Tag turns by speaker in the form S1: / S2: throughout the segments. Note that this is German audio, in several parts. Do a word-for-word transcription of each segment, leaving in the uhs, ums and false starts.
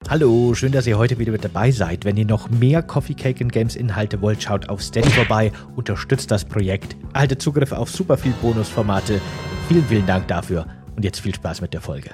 S1: Hallo, schön, dass ihr heute wieder mit dabei seid. Wenn ihr noch mehr Coffee Cake and Games Inhalte wollt, schaut auf Steady vorbei, unterstützt das Projekt, erhaltet Zugriff auf super viel Bonusformate. Vielen, vielen Dank dafür und jetzt viel Spaß mit der Folge.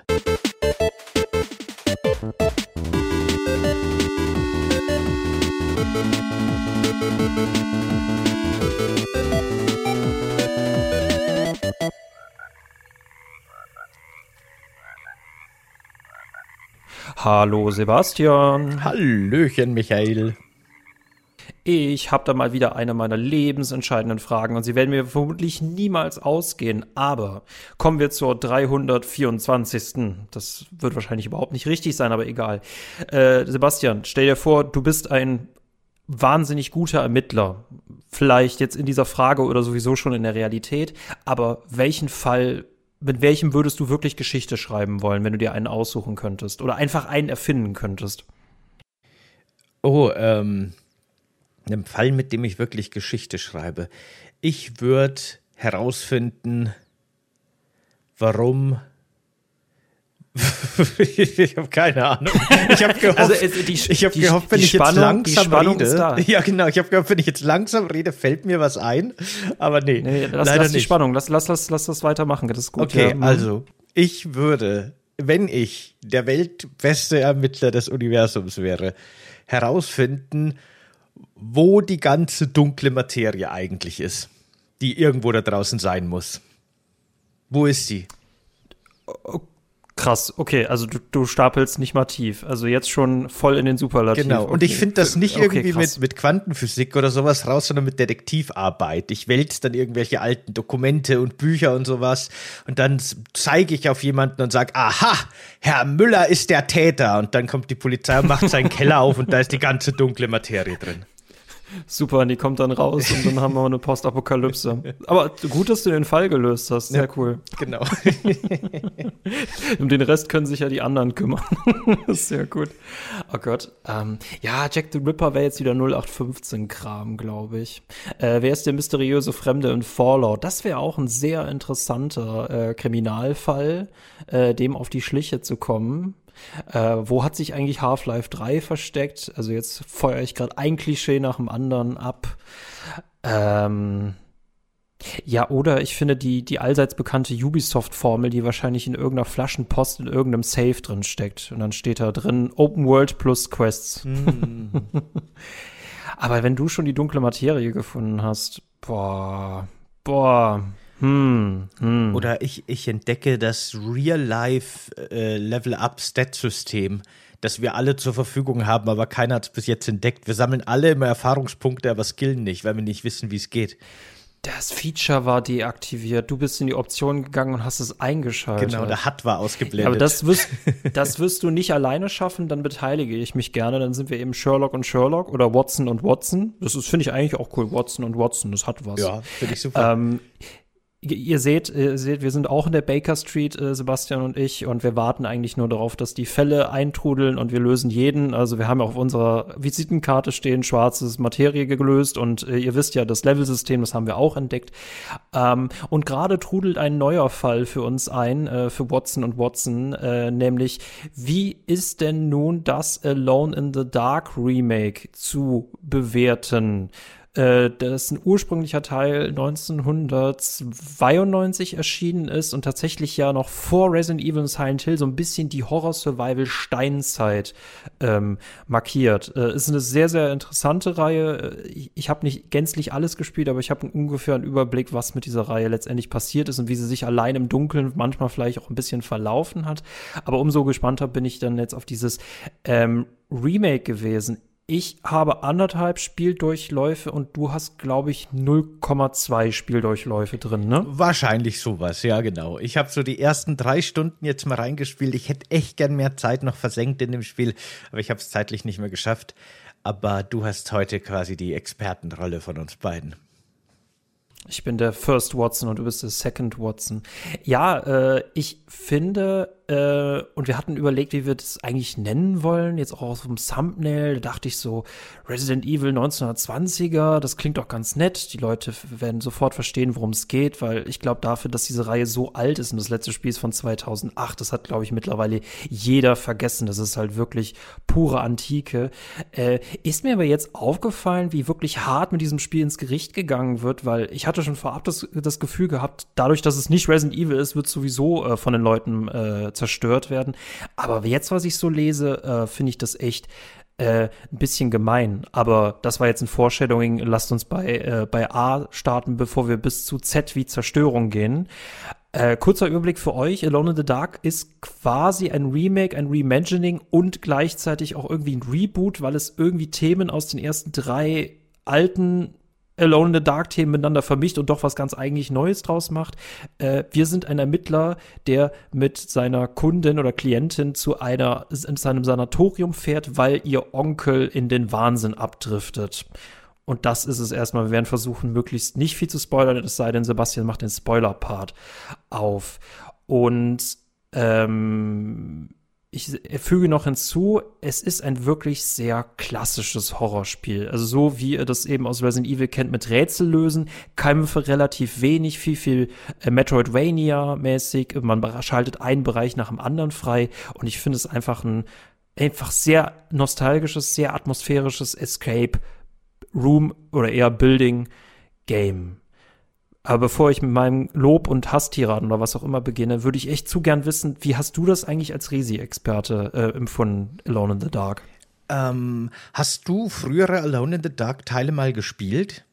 S2: Hallo Sebastian.
S1: Hallöchen Michael.
S2: Ich habe da mal wieder eine meiner lebensentscheidenden Fragen und sie werden mir vermutlich niemals ausgehen, aber kommen wir zur dreihundertvierundzwanzigsten. Das wird wahrscheinlich überhaupt nicht richtig sein, aber egal. Äh, Sebastian, stell dir vor, du bist ein wahnsinnig guter Ermittler. Vielleicht jetzt in dieser Frage oder sowieso schon in der Realität, aber welchen Fall Mit welchem würdest du wirklich Geschichte schreiben wollen, wenn du dir einen aussuchen könntest? Oder einfach einen erfinden könntest?
S1: Oh, ähm, einem Fall, mit dem ich wirklich Geschichte schreibe. Ich würde herausfinden, warum. Ich habe keine Ahnung. Ich habe gehofft, also, die, ich hab die, gehofft wenn die ich Spannung, jetzt langsam rede. Ist da. Ja, genau. Ich habe gehofft, wenn ich jetzt langsam rede, fällt mir was ein. Aber nee,
S2: nee lass,
S1: leider
S2: lass die
S1: nicht.
S2: Spannung. Lass, lass, lass, lass das weitermachen. Das ist gut.
S1: Okay,
S2: ja.
S1: also ich würde, wenn ich der weltbeste Ermittler des Universums wäre, herausfinden, wo die ganze dunkle Materie eigentlich ist, die irgendwo da draußen sein muss. Wo ist sie?
S2: Okay. Krass, okay, also du, du stapelst nicht mal tief. Also jetzt schon voll in den Superlativ.
S1: Genau, und
S2: okay.
S1: ich finde das nicht irgendwie
S2: okay,
S1: mit, mit Quantenphysik oder sowas raus, sondern mit Detektivarbeit. Ich wälze dann irgendwelche alten Dokumente und Bücher und sowas und dann zeige ich auf jemanden und sage, aha, Herr Müller ist der Täter. Und dann kommt die Polizei und macht seinen Keller auf und da ist die ganze dunkle Materie drin.
S2: Super, und die kommt dann raus und dann haben wir eine Postapokalypse. Aber gut, dass du den Fall gelöst hast. Sehr ja, cool.
S1: Genau.
S2: Um den Rest können sich ja die anderen kümmern. Sehr gut. Oh Gott. Ähm, ja, Jack the Ripper wäre jetzt wieder null acht fünfzehn Kram, glaube ich. Äh, wer ist der mysteriöse Fremde in Fallout? Das wäre auch ein sehr interessanter äh, Kriminalfall, äh, dem auf die Schliche zu kommen. Äh, wo hat sich eigentlich Half-Life drei versteckt? Also jetzt feuere ich gerade ein Klischee nach dem anderen ab. Ähm, ja, oder ich finde die, die allseits bekannte Ubisoft-Formel, die wahrscheinlich in irgendeiner Flaschenpost in irgendeinem Safe drin steckt. Und dann steht da drin Open World plus Quests. Mm. Aber wenn du schon die dunkle Materie gefunden hast, boah, boah, Hm, hm.
S1: Oder ich, ich entdecke das Real-Life-Level-Up-Stat-System, das wir alle zur Verfügung haben, aber keiner hat es bis jetzt entdeckt. Wir sammeln alle immer Erfahrungspunkte, aber skillen nicht, weil wir nicht wissen, wie es geht.
S2: Das Feature war deaktiviert. Du bist in die Optionen gegangen und hast es eingeschaltet.
S1: Genau, der H U D war ausgeblendet.
S2: Aber das wirst, das wirst du nicht alleine schaffen, dann beteilige ich mich gerne. Dann sind wir eben Sherlock und Sherlock oder Watson und Watson. Das ist, finde ich eigentlich auch cool. Watson und Watson, das hat was.
S1: Ja, finde ich super.
S2: Ähm, Ihr seht, ihr seht, wir sind auch in der Baker Street, äh, Sebastian und ich, und wir warten eigentlich nur darauf, dass die Fälle eintrudeln und wir lösen jeden. Also wir haben auf unserer Visitenkarte stehen, schwarzes Materie gelöst und äh, ihr wisst ja, das Levelsystem, das haben wir auch entdeckt. Ähm, und gerade trudelt ein neuer Fall für uns ein, äh, für Watson und Watson, äh, nämlich wie ist denn nun das Alone in the Dark Remake zu bewerten? Das ein ursprünglicher Teil neunzehnhundertzweiundneunzig erschienen ist und tatsächlich ja noch vor Resident Evil und Silent Hill so ein bisschen die Horror-Survival-Steinzeit ähm, markiert. Äh, ist eine sehr, sehr interessante Reihe. Ich, ich habe nicht gänzlich alles gespielt, aber ich habe ungefähr einen Überblick, was mit dieser Reihe letztendlich passiert ist und wie sie sich allein im Dunkeln manchmal vielleicht auch ein bisschen verlaufen hat. Aber umso gespannter bin ich dann jetzt auf dieses ähm, Remake gewesen. Ich habe anderthalb Spieldurchläufe und du hast, glaube ich, null Komma zwei Spieldurchläufe drin, ne?
S1: Wahrscheinlich sowas, ja genau. Ich habe so die ersten drei Stunden jetzt mal reingespielt. Ich hätte echt gern mehr Zeit noch versenkt in dem Spiel, aber ich habe es zeitlich nicht mehr geschafft. Aber du hast heute quasi die Expertenrolle von uns beiden.
S2: Ich bin der First Watson und du bist der Second Watson. Ja, äh, ich finde äh, und wir hatten überlegt, wie wir das eigentlich nennen wollen, jetzt auch aus dem Thumbnail. Da dachte ich so, Resident Evil neunzehnhundertzwanziger, das klingt doch ganz nett. Die Leute werden sofort verstehen, worum es geht, weil ich glaube dafür, dass diese Reihe so alt ist und das letzte Spiel ist von zweitausendacht, das hat, glaube ich, mittlerweile jeder vergessen. Das ist halt wirklich pure Antike. Äh, ist mir aber jetzt aufgefallen, wie wirklich hart mit diesem Spiel ins Gericht gegangen wird, weil ich hatte schon vorab das, das Gefühl gehabt, dadurch, dass es nicht Resident Evil ist, wird es sowieso äh, von den Leuten äh, zerstört werden. Aber jetzt, was ich so lese, äh, finde ich das echt äh, ein bisschen gemein. Aber das war jetzt ein Foreshadowing. Lasst uns bei, äh, bei A starten, bevor wir bis zu Z wie Zerstörung gehen. Äh, kurzer Überblick für euch. Alone in the Dark ist quasi ein Remake, ein Reimagining und gleichzeitig auch irgendwie ein Reboot, weil es irgendwie Themen aus den ersten drei alten Alone in the Dark-Themen miteinander vermischt und doch was ganz eigentlich Neues draus macht. Äh, wir sind ein Ermittler, der mit seiner Kundin oder Klientin zu einer, in seinem Sanatorium fährt, weil ihr Onkel in den Wahnsinn abdriftet. Und das ist es erstmal. Wir werden versuchen, möglichst nicht viel zu spoilern, es sei denn, Sebastian macht den Spoiler-Part auf. Und ähm ich füge noch hinzu, es ist ein wirklich sehr klassisches Horrorspiel. Also so, wie ihr das eben aus Resident Evil kennt, mit Rätsel lösen, Kämpfe relativ wenig, viel, viel äh, Metroidvania-mäßig. Man schaltet einen Bereich nach dem anderen frei. Und ich finde es einfach ein einfach sehr nostalgisches, sehr atmosphärisches Escape Room oder eher Building Game. Aber bevor ich mit meinem Lob- und Hasstiraden oder was auch immer beginne, würde ich echt zu gern wissen, wie hast du das eigentlich als Resi-Experte äh, empfunden, Alone in the Dark?
S1: Ähm, hast du frühere Alone in the Dark Teile mal gespielt?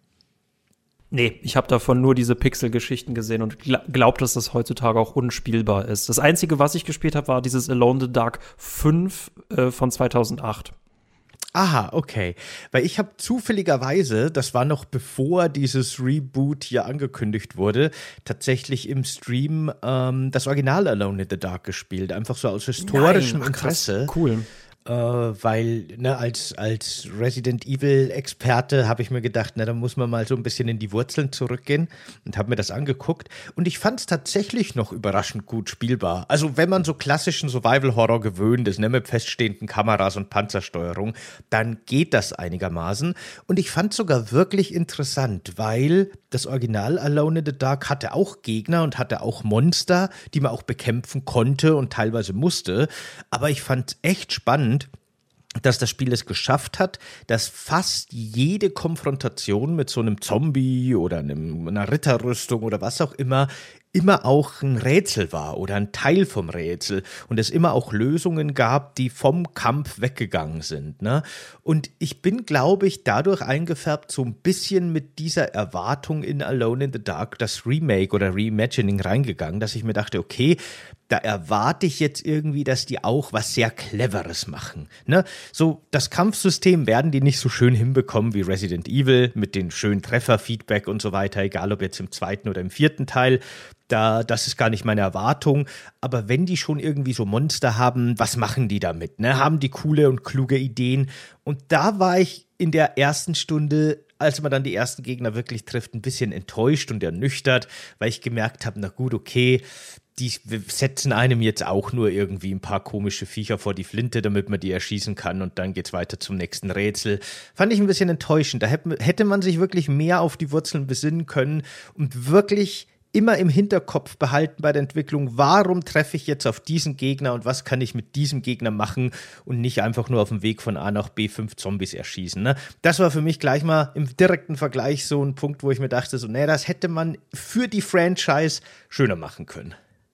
S2: Nee, ich habe davon nur diese Pixel-Geschichten gesehen und gl- glaub, dass das heutzutage auch unspielbar ist. Das Einzige, was ich gespielt habe, war dieses Alone in the Dark fünf äh, von zweitausendacht.
S1: Aha, okay. Weil ich habe zufälligerweise, das war noch bevor dieses Reboot hier angekündigt wurde, tatsächlich im Stream ähm, das Original Alone in the Dark gespielt. Einfach so aus historischem
S2: Nein, ach, krass,
S1: Interesse.
S2: Cool.
S1: Äh, weil, ne, als, als Resident Evil-Experte habe ich mir gedacht, na, da muss man mal so ein bisschen in die Wurzeln zurückgehen und habe mir das angeguckt. Und ich fand es tatsächlich noch überraschend gut spielbar. Also, wenn man so klassischen Survival-Horror gewöhnt ist, ne, mit feststehenden Kameras und Panzersteuerung, dann geht das einigermaßen. Und ich fand es sogar wirklich interessant, weil das Original Alone in the Dark hatte auch Gegner und hatte auch Monster, die man auch bekämpfen konnte und teilweise musste. Aber ich fand es echt spannend, dass das Spiel es geschafft hat, dass fast jede Konfrontation mit so einem Zombie oder einem, einer Ritterrüstung oder was auch immer immer auch ein Rätsel war oder ein Teil vom Rätsel und es immer auch Lösungen gab, die vom Kampf weggegangen sind, ne? Und ich bin, glaube ich, dadurch eingefärbt so ein bisschen mit dieser Erwartung in Alone in the Dark, das Remake oder Reimagining reingegangen, dass ich mir dachte, okay, da erwarte ich jetzt irgendwie, dass die auch was sehr Cleveres machen, ne? So, das Kampfsystem werden die nicht so schön hinbekommen wie Resident Evil mit den schönen Trefferfeedback und so weiter, egal ob jetzt im zweiten oder im vierten Teil. Da, das ist gar nicht meine Erwartung. Aber wenn die schon irgendwie so Monster haben, was machen die damit? Ne? Haben die coole und kluge Ideen? Und da war ich in der ersten Stunde, als man dann die ersten Gegner wirklich trifft, ein bisschen enttäuscht und ernüchtert, weil ich gemerkt habe, na gut, okay, die setzen einem jetzt auch nur irgendwie ein paar komische Viecher vor die Flinte, damit man die erschießen kann und dann geht's weiter zum nächsten Rätsel. Fand ich ein bisschen enttäuschend. Da hätte man sich wirklich mehr auf die Wurzeln besinnen können und wirklich immer im Hinterkopf behalten bei der Entwicklung, warum treffe ich jetzt auf diesen Gegner und was kann ich mit diesem Gegner machen und nicht einfach nur auf dem Weg von A nach B fünf Zombies erschießen. Ne? Das war für mich gleich mal im direkten Vergleich so ein Punkt, wo ich mir dachte, so, nee, das hätte man für die Franchise schöner machen können.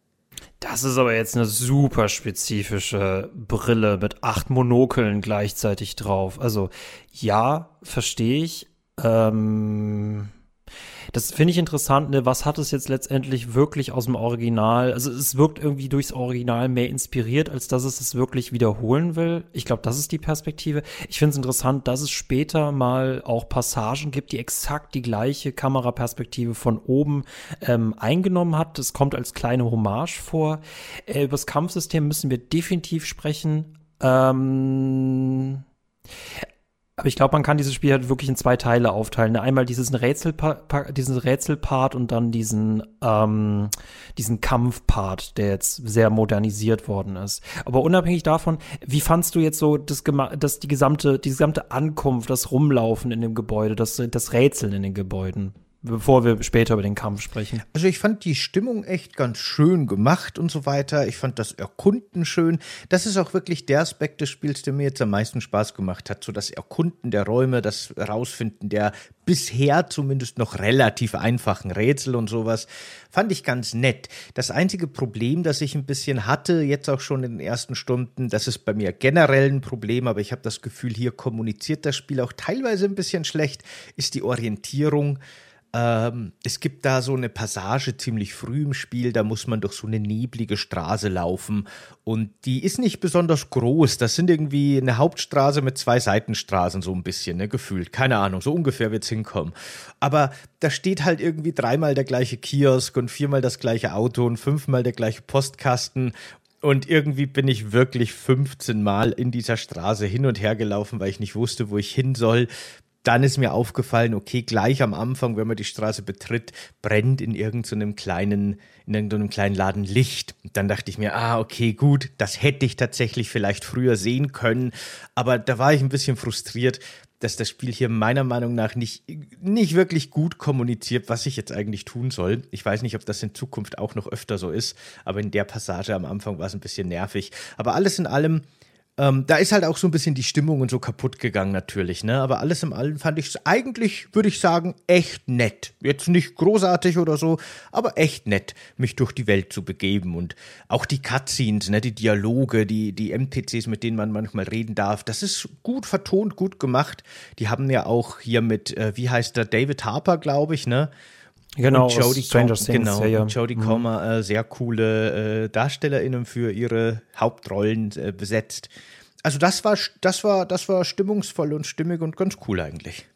S2: Das ist aber jetzt eine super spezifische Brille mit acht Monokeln gleichzeitig drauf. Also ja, verstehe ich. Ähm Das finde ich interessant, ne? Was hat es jetzt letztendlich wirklich aus dem Original? Also es wirkt irgendwie durchs Original mehr inspiriert, als dass es es wirklich wiederholen will. Ich glaube, das ist die Perspektive. Ich finde es interessant, dass es später mal auch Passagen gibt, die exakt die gleiche Kameraperspektive von oben ähm, eingenommen hat. Das kommt als kleine Hommage vor. Äh, über das Kampfsystem müssen wir definitiv sprechen. Ähm Aber ich glaube, man kann dieses Spiel halt wirklich in zwei Teile aufteilen. Einmal dieses Rätselpart, diesen Rätselpart und dann diesen, ähm, diesen Kampfpart, der jetzt sehr modernisiert worden ist. Aber unabhängig davon, wie fandst du jetzt so das, das die gesamte, die gesamte Ankunft, das Rumlaufen in dem Gebäude, das, das Rätseln in den Gebäuden? Bevor wir später über den Kampf sprechen.
S1: Also ich fand die Stimmung echt ganz schön gemacht und so weiter. Ich fand das Erkunden schön. Das ist auch wirklich der Aspekt des Spiels, der mir jetzt am meisten Spaß gemacht hat. So das Erkunden der Räume, das Rausfinden der bisher zumindest noch relativ einfachen Rätsel und sowas. Fand ich ganz nett. Das einzige Problem, das ich ein bisschen hatte, jetzt auch schon in den ersten Stunden, das ist bei mir generell ein Problem, aber ich habe das Gefühl, hier kommuniziert das Spiel auch teilweise ein bisschen schlecht, ist die Orientierung. Ähm, es gibt da so eine Passage ziemlich früh im Spiel, da muss man durch so eine neblige Straße laufen und die ist nicht besonders groß, das sind irgendwie eine Hauptstraße mit zwei Seitenstraßen so ein bisschen, ne, gefühlt, keine Ahnung, so ungefähr wird's hinkommen, aber da steht halt irgendwie dreimal der gleiche Kiosk und viermal das gleiche Auto und fünfmal der gleiche Postkasten. Und irgendwie bin ich wirklich fünfzehn Mal in dieser Straße hin und her gelaufen, weil ich nicht wusste, wo ich hin soll. Dann ist mir aufgefallen, okay, gleich am Anfang, wenn man die Straße betritt, brennt in irgendeinem kleinen, in irgendeinem kleinen Laden Licht. Und dann dachte ich mir, ah, okay, gut, das hätte ich tatsächlich vielleicht früher sehen können. Aber da war ich ein bisschen frustriert, dass das Spiel hier meiner Meinung nach nicht, nicht wirklich gut kommuniziert, was ich jetzt eigentlich tun soll. Ich weiß nicht, ob das in Zukunft auch noch öfter so ist, aber in der Passage am Anfang war es ein bisschen nervig. Aber alles in allem, Ähm, da ist halt auch so ein bisschen die Stimmung und so kaputt gegangen natürlich, ne? Aber alles in allem fand ich es eigentlich, würde ich sagen, echt nett. Jetzt nicht großartig oder so, aber echt nett, mich durch die Welt zu begeben. Und auch die Cutscenes, ne, die Dialoge, die, die N P Cs, mit denen man manchmal reden darf, das ist gut vertont, gut gemacht. Die haben ja auch hier mit, äh, wie heißt der, David Harper, glaube ich, ne?
S2: Genau,
S1: und Jodie
S2: Stranger
S1: Com-
S2: Things.
S1: Genau,
S2: ja, ja.
S1: und Jodie Comer, äh, sehr coole äh, DarstellerInnen für ihre Hauptrollen äh, besetzt. Also das war, das war, das war stimmungsvoll und stimmig und ganz cool eigentlich.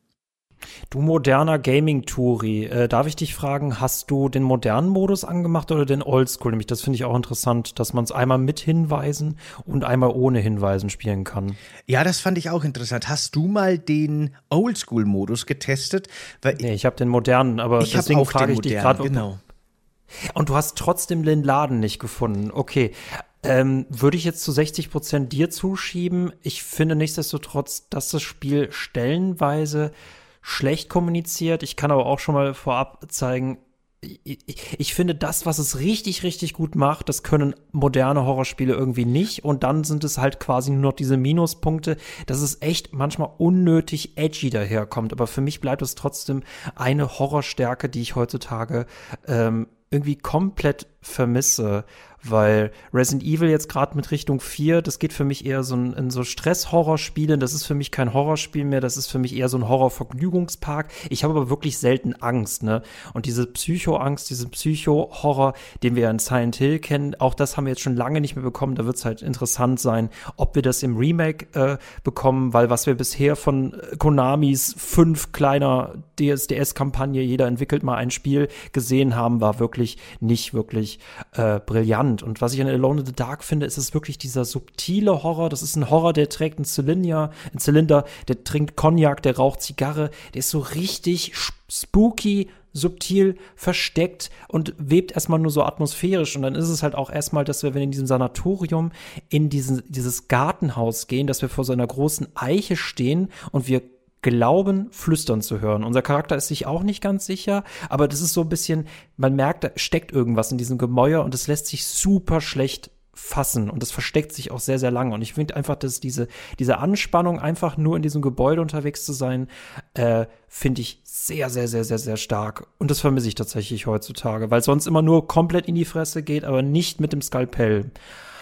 S2: Du moderner Gaming-Touri, äh, darf ich dich fragen, hast du den modernen Modus angemacht oder den Oldschool? Nämlich, das finde ich auch interessant, dass man es einmal mit Hinweisen und einmal ohne Hinweisen spielen kann.
S1: Ja, das fand ich auch interessant. Hast du mal den Oldschool-Modus getestet? Weil
S2: nee, ich habe den modernen, aber
S1: ich
S2: deswegen
S1: auch
S2: frage
S1: den
S2: ich dich
S1: modernen,
S2: gerade.
S1: genau.
S2: Und du hast trotzdem den Laden nicht gefunden. Okay. Ähm, würde ich jetzt zu sechzig Prozent dir zuschieben. Ich finde nichtsdestotrotz, dass das Spiel stellenweise schlecht kommuniziert. Ich kann aber auch schon mal vorab zeigen, ich, ich finde das, was es richtig, richtig gut macht, das können moderne Horrorspiele irgendwie nicht. Und dann sind es halt quasi nur noch diese Minuspunkte, dass es echt manchmal unnötig edgy daherkommt. Aber für mich bleibt es trotzdem eine Horrorstärke, die ich heutzutage ähm, irgendwie komplett vermisse, weil Resident Evil jetzt gerade mit Richtung vier, das geht für mich eher so in, in so Stress-Horrorspiele, das ist für mich kein Horrorspiel mehr, das ist für mich eher so ein Horror-Vergnügungspark. Ich habe aber wirklich selten Angst, ne? Und diese Psycho-Angst, diesen Psycho-Horror, den wir ja in Silent Hill kennen, auch das haben wir jetzt schon lange nicht mehr bekommen. Da wird es halt interessant sein, ob wir das im Remake äh, bekommen, weil was wir bisher von äh, Konamis fünf kleiner D S D S-Kampagne, jeder entwickelt mal ein Spiel, gesehen haben, war wirklich nicht wirklich äh, brillant. Und was ich an Alone in the Dark finde, ist es wirklich dieser subtile Horror. Das ist ein Horror, der trägt einen Zylinder, einen Zylinder, der trinkt Cognac, der raucht Zigarre. Der ist so richtig spooky, subtil, versteckt und webt erstmal nur so atmosphärisch. Und dann ist es halt auch erstmal, dass wir, wenn wir in diesem Sanatorium in diesen, dieses Gartenhaus gehen, dass wir vor so einer großen Eiche stehen und wir glauben, flüstern zu hören. Unser Charakter ist sich auch nicht ganz sicher, aber das ist so ein bisschen, man merkt, da steckt irgendwas in diesem Gemäuer und es lässt sich super schlecht fassen und das versteckt sich auch sehr, sehr lange. Und ich finde einfach, dass diese, diese Anspannung, einfach nur in diesem Gebäude unterwegs zu sein, äh, finde ich sehr, sehr, sehr, sehr, sehr stark. Und das vermisse ich tatsächlich heutzutage, weil sonst immer nur komplett in die Fresse geht, aber nicht mit dem Skalpell.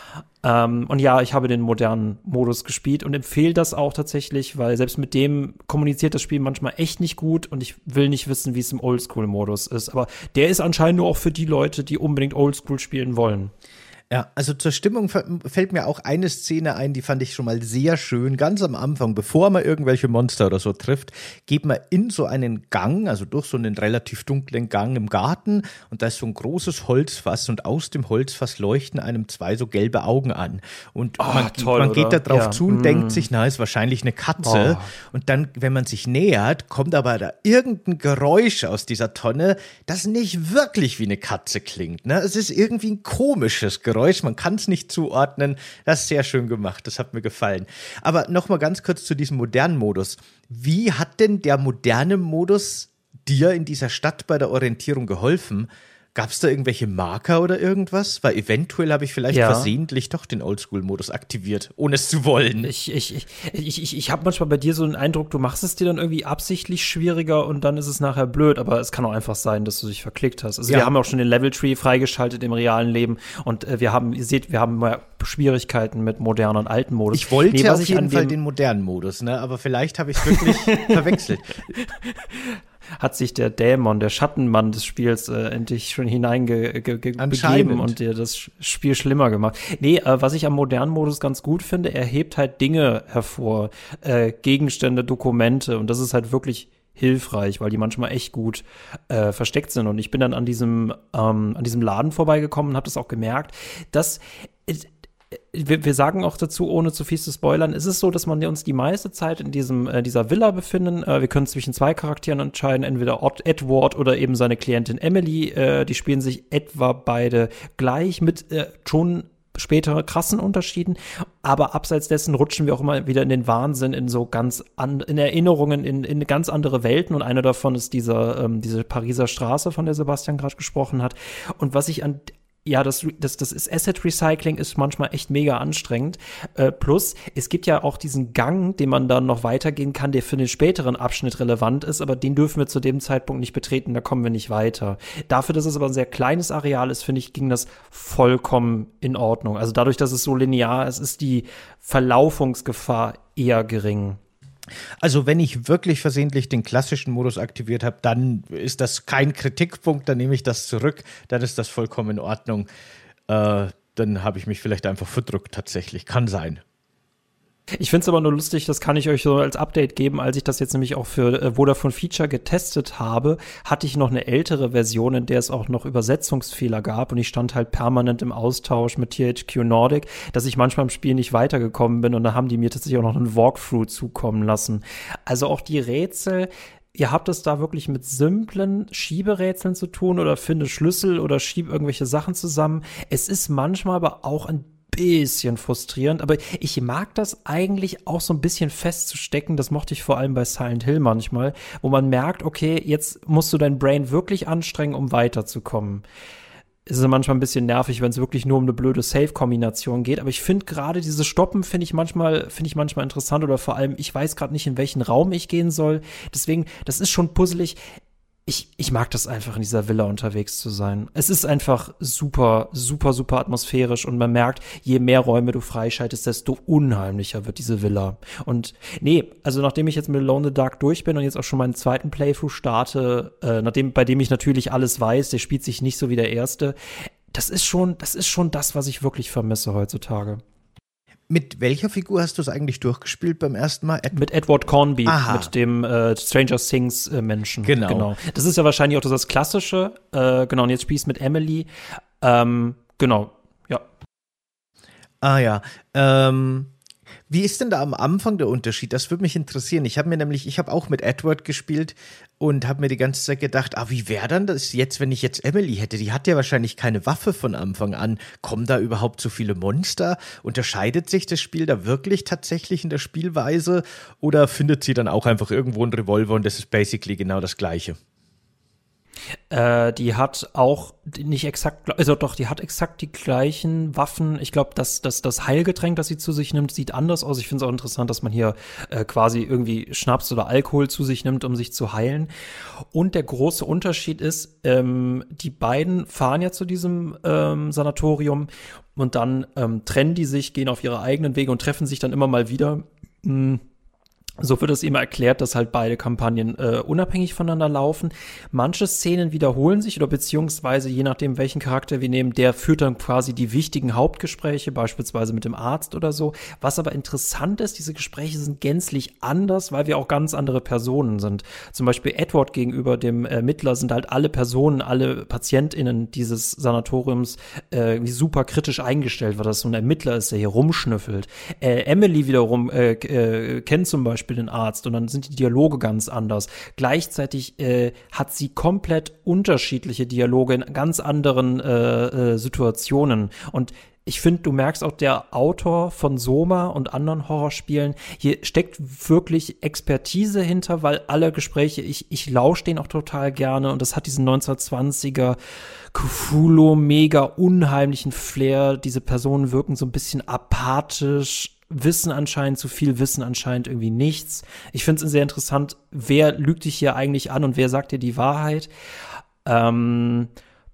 S2: Ähm, und ja, ich habe den modernen Modus gespielt und empfehle das auch tatsächlich, weil selbst mit dem kommuniziert das Spiel manchmal echt nicht gut und ich will nicht wissen, wie es im Oldschool-Modus ist. Aber der ist anscheinend nur auch für die Leute, die unbedingt Oldschool spielen wollen.
S1: Ja, also zur Stimmung fällt mir auch eine Szene ein, die fand ich schon mal sehr schön. Ganz am Anfang, bevor man irgendwelche Monster oder so trifft, geht man in so einen Gang, also durch so einen relativ dunklen Gang im Garten und da ist so ein großes Holzfass und aus dem Holzfass leuchten einem zwei so gelbe Augen an. Und
S2: oh,
S1: man,
S2: toll,
S1: man geht da drauf
S2: ja.
S1: zu und
S2: mm.
S1: denkt sich, na, ist wahrscheinlich eine Katze. Oh. Und dann, wenn man sich nähert, kommt aber da irgendein Geräusch aus dieser Tonne, das nicht wirklich wie eine Katze klingt. Ne? Es ist irgendwie ein komisches Geräusch. Man kann es nicht zuordnen. Das ist sehr schön gemacht. Das hat mir gefallen. Aber noch mal ganz kurz zu diesem modernen Modus. Wie hat denn der moderne Modus dir in dieser Stadt bei der Orientierung geholfen? Gab es da irgendwelche Marker oder irgendwas? Weil eventuell habe ich vielleicht ja. versehentlich doch den Oldschool-Modus aktiviert, ohne es zu wollen.
S2: Ich, ich, ich, ich, ich, ich habe manchmal bei dir so einen Eindruck, du machst es dir dann irgendwie absichtlich schwieriger und dann ist es nachher blöd. Aber es kann auch einfach sein, dass du dich verklickt hast. Also ja. wir haben auch schon den Level-Tree freigeschaltet im realen Leben und äh, wir haben, ihr seht, wir haben mal Schwierigkeiten mit modernen und alten Modus.
S1: Ich wollte nee, auf jeden Fall den modernen Modus, ne? Aber vielleicht habe ich es wirklich verwechselt.
S2: Hat sich der Dämon, der Schattenmann des Spiels äh, endlich schon hineingegeben und dir das Spiel schlimmer gemacht. Nee, äh, was ich am modernen Modus ganz gut finde, er hebt halt Dinge hervor, äh, Gegenstände, Dokumente und das ist halt wirklich hilfreich, weil die manchmal echt gut äh, versteckt sind. Und ich bin dann an diesem ähm, an diesem Laden vorbeigekommen und habe das auch gemerkt, dass äh, Wir, wir sagen auch dazu, ohne zu viel zu spoilern, ist es so, dass man uns die meiste Zeit in diesem äh, dieser Villa befinden. Äh, wir können zwischen zwei Charakteren entscheiden, entweder Edward oder eben seine Klientin Emily. Äh, die spielen sich etwa beide gleich mit äh, schon später krassen Unterschieden. Aber abseits dessen rutschen wir auch immer wieder in den Wahnsinn, in so ganz an, in Erinnerungen, in, in ganz andere Welten. Und eine davon ist dieser ähm, diese Pariser Straße, von der Sebastian gerade gesprochen hat. Und was ich an Ja, das, das, das ist Asset Recycling ist manchmal echt mega anstrengend. Äh, plus, es gibt ja auch diesen Gang, den man dann noch weitergehen kann, der für den späteren Abschnitt relevant ist, aber den dürfen wir zu dem Zeitpunkt nicht betreten, da kommen wir nicht weiter. Dafür, dass es aber ein sehr kleines Areal ist, finde ich, ging das vollkommen in Ordnung. Also dadurch, dass es so linear ist, ist die Verlaufungsgefahr eher gering.
S1: Also wenn ich wirklich versehentlich den klassischen Modus aktiviert habe, dann ist das kein Kritikpunkt, dann nehme ich das zurück, dann ist das vollkommen in Ordnung. Äh, dann habe ich mich vielleicht einfach verdrückt tatsächlich, kann sein.
S2: Ich finde es aber nur lustig, das kann ich euch so als Update geben, als ich das jetzt nämlich auch für äh, Vodafone Feature getestet habe, hatte ich noch eine ältere Version, in der es auch noch Übersetzungsfehler gab und ich stand halt permanent im Austausch mit T H Q Nordic, dass ich manchmal im Spiel nicht weitergekommen bin und da haben die mir tatsächlich auch noch einen Walkthrough zukommen lassen. Also auch die Rätsel, ihr habt es da wirklich mit simplen Schieberätseln zu tun oder finde Schlüssel oder schieb irgendwelche Sachen zusammen. Es ist manchmal aber auch ein bisschen frustrierend, aber ich mag das eigentlich auch so ein bisschen festzustecken, das mochte ich vor allem bei Silent Hill manchmal, wo man merkt, okay, jetzt musst du dein Brain wirklich anstrengen, um weiterzukommen. Es ist manchmal ein bisschen nervig, wenn es wirklich nur um eine blöde Save-Kombination geht, aber ich finde gerade dieses Stoppen finde ich manchmal finde ich manchmal interessant oder vor allem, ich weiß gerade nicht, in welchen Raum ich gehen soll, deswegen, das ist schon puzzelig. Ich, ich mag das einfach, in dieser Villa unterwegs zu sein. Es ist einfach super, super, super atmosphärisch und man merkt, je mehr Räume du freischaltest, desto unheimlicher wird diese Villa. Und nee, also nachdem ich jetzt mit Alone in the Dark durch bin und jetzt auch schon meinen zweiten Playthrough starte, äh, nachdem, bei dem ich natürlich alles weiß, der spielt sich nicht so wie der erste, das ist schon, das ist schon das, was ich wirklich vermisse heutzutage.
S1: Mit welcher Figur hast du es eigentlich durchgespielt beim ersten Mal?
S2: Ed- mit Edward Cornby,
S1: Aha.
S2: mit dem äh, Stranger Things äh, Menschen.
S1: Genau.
S2: genau. Das ist ja wahrscheinlich auch das Klassische. Äh, genau, und jetzt spielst du mit Emily. Ähm, genau, ja.
S1: Ah ja, ähm wie ist denn da am Anfang der Unterschied? Das würde mich interessieren. Ich habe mir nämlich, ich habe auch mit Edward gespielt und habe mir die ganze Zeit gedacht, ah, wie wäre dann das jetzt, wenn ich jetzt Emily hätte? Die hat ja wahrscheinlich keine Waffe von Anfang an. Kommen da überhaupt so viele Monster? Unterscheidet sich das Spiel da wirklich tatsächlich in der Spielweise? Oder findet sie dann auch einfach irgendwo einen Revolver und das ist basically genau das Gleiche?
S2: Äh, die hat auch nicht exakt, also doch, die hat exakt die gleichen Waffen. Ich glaube, das, das, das Heilgetränk, das sie zu sich nimmt, sieht anders aus. Ich finde es auch interessant, dass man hier äh, quasi irgendwie Schnaps oder Alkohol zu sich nimmt, um sich zu heilen. Und der große Unterschied ist, ähm, die beiden fahren ja zu diesem ähm, Sanatorium und dann ähm, trennen die sich, gehen auf ihre eigenen Wege und treffen sich dann immer mal wieder. Mh, So wird es immer erklärt, dass halt beide Kampagnen äh, unabhängig voneinander laufen. Manche Szenen wiederholen sich oder beziehungsweise je nachdem, welchen Charakter wir nehmen, der führt dann quasi die wichtigen Hauptgespräche, beispielsweise mit dem Arzt oder so. Was aber interessant ist, diese Gespräche sind gänzlich anders, weil wir auch ganz andere Personen sind. Zum Beispiel Edward gegenüber dem Ermittler sind halt alle Personen, alle PatientInnen dieses Sanatoriums äh, super kritisch eingestellt, weil das so ein Ermittler ist, der hier rumschnüffelt. Äh, Emily wiederum äh, äh, kennt zum Beispiel den Arzt und dann sind die Dialoge ganz anders. Gleichzeitig äh, hat sie komplett unterschiedliche Dialoge in ganz anderen äh, äh, Situationen und ich finde, du merkst auch, der Autor von Soma und anderen Horrorspielen, hier steckt wirklich Expertise hinter, weil alle Gespräche, ich, ich lausche denen auch total gerne und das hat diesen neunzehnhundertzwanziger Cthulhu mega unheimlichen Flair. Diese Personen wirken so ein bisschen apathisch, wissen anscheinend zu viel, wissen anscheinend irgendwie nichts. Ich finde es sehr interessant, wer lügt dich hier eigentlich an und wer sagt dir die Wahrheit. Ähm,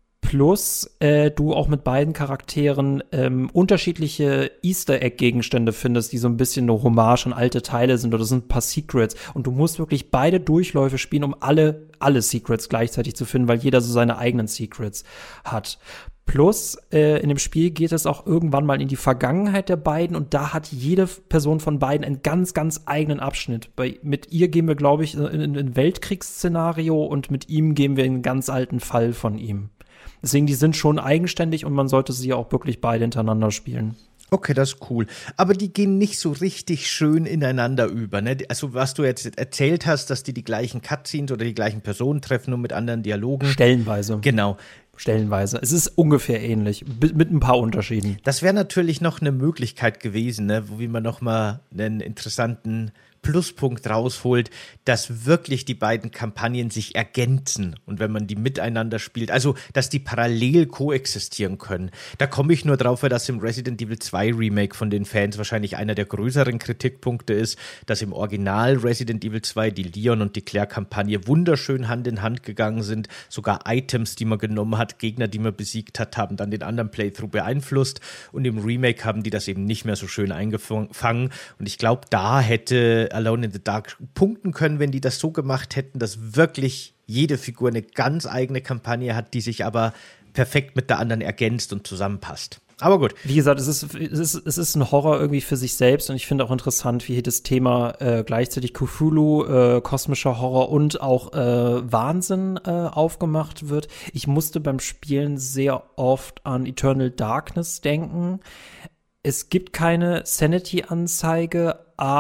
S2: plus äh, du auch mit beiden Charakteren ähm, unterschiedliche Easter-Egg-Gegenstände findest, die so ein bisschen eine Hommage an alte Teile sind oder sind ein paar Secrets. Und du musst wirklich beide Durchläufe spielen, um alle, alle Secrets gleichzeitig zu finden, weil jeder so seine eigenen Secrets hat. Plus, äh, in dem Spiel geht es auch irgendwann mal in die Vergangenheit der beiden und da hat jede Person von beiden einen ganz, ganz eigenen Abschnitt. Bei, mit ihr gehen wir, glaube ich, in ein Weltkriegsszenario und mit ihm gehen wir in einen ganz alten Fall von ihm. Deswegen, die sind schon eigenständig und man sollte sie auch wirklich beide hintereinander spielen.
S1: Okay, das ist cool. Aber die gehen nicht so richtig schön ineinander über, ne? Also was du jetzt erzählt hast, dass die die gleichen Cutscenes oder die gleichen Personen treffen, nur mit anderen Dialogen.
S2: Stellenweise.
S1: Genau.
S2: Stellenweise. Es ist ungefähr ähnlich, mit ein paar Unterschieden.
S1: Das wäre natürlich noch eine Möglichkeit gewesen, ne? Wie man noch mal einen interessanten Pluspunkt rausholt, dass wirklich die beiden Kampagnen sich ergänzen und wenn man die miteinander spielt, also dass die parallel koexistieren können. Da komme ich nur drauf, weil das im Resident Evil zwei Remake von den Fans wahrscheinlich einer der größeren Kritikpunkte ist, dass im Original Resident Evil zwei die Leon und die Claire-Kampagne wunderschön Hand in Hand gegangen sind. Sogar Items, die man genommen hat, Gegner, die man besiegt hat, haben dann den anderen Playthrough beeinflusst und im Remake haben die das eben nicht mehr so schön eingefangen und ich glaube, da hätte Alone in the Dark punkten können, wenn die das so gemacht hätten, dass wirklich jede Figur eine ganz eigene Kampagne hat, die sich aber perfekt mit der anderen ergänzt und zusammenpasst. Aber gut.
S2: Wie gesagt, es ist, es ist, es ist ein Horror irgendwie für sich selbst und ich finde auch interessant, wie hier das Thema äh, gleichzeitig Cthulhu, äh, kosmischer Horror und auch äh, Wahnsinn äh, aufgemacht wird. Ich musste beim Spielen sehr oft an Eternal Darkness denken. Es gibt keine Sanity-Anzeige,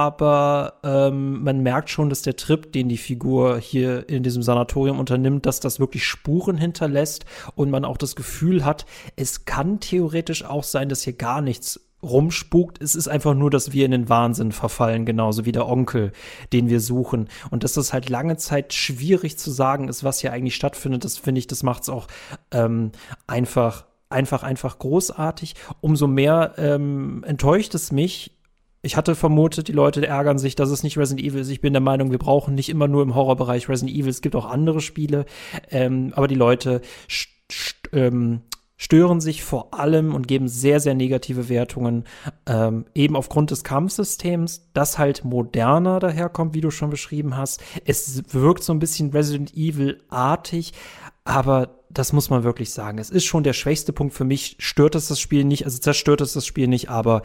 S2: aber ähm, man merkt schon, dass der Trip, den die Figur hier in diesem Sanatorium unternimmt, dass das wirklich Spuren hinterlässt und man auch das Gefühl hat, es kann theoretisch auch sein, dass hier gar nichts rumspukt. Es ist einfach nur, dass wir in den Wahnsinn verfallen, genauso wie der Onkel, den wir suchen. Und dass das halt lange Zeit schwierig zu sagen ist, was hier eigentlich stattfindet, das finde ich, das macht es auch ähm, einfach Einfach, einfach großartig. Umso mehr ähm, enttäuscht es mich. Ich hatte vermutet, die Leute ärgern sich, dass es nicht Resident Evil ist. Ich bin der Meinung, wir brauchen nicht immer nur im Horrorbereich Resident Evil. Es gibt auch andere Spiele. Ähm, aber die Leute st- st- ähm, stören sich vor allem und geben sehr, sehr negative Wertungen. Ähm, eben aufgrund des Kampfsystems, das halt moderner daherkommt, wie du schon beschrieben hast. Es wirkt so ein bisschen Resident Evil-artig, aber das muss man wirklich sagen. Es ist schon der schwächste Punkt für mich. Stört es das Spiel nicht, also zerstört es das Spiel nicht, aber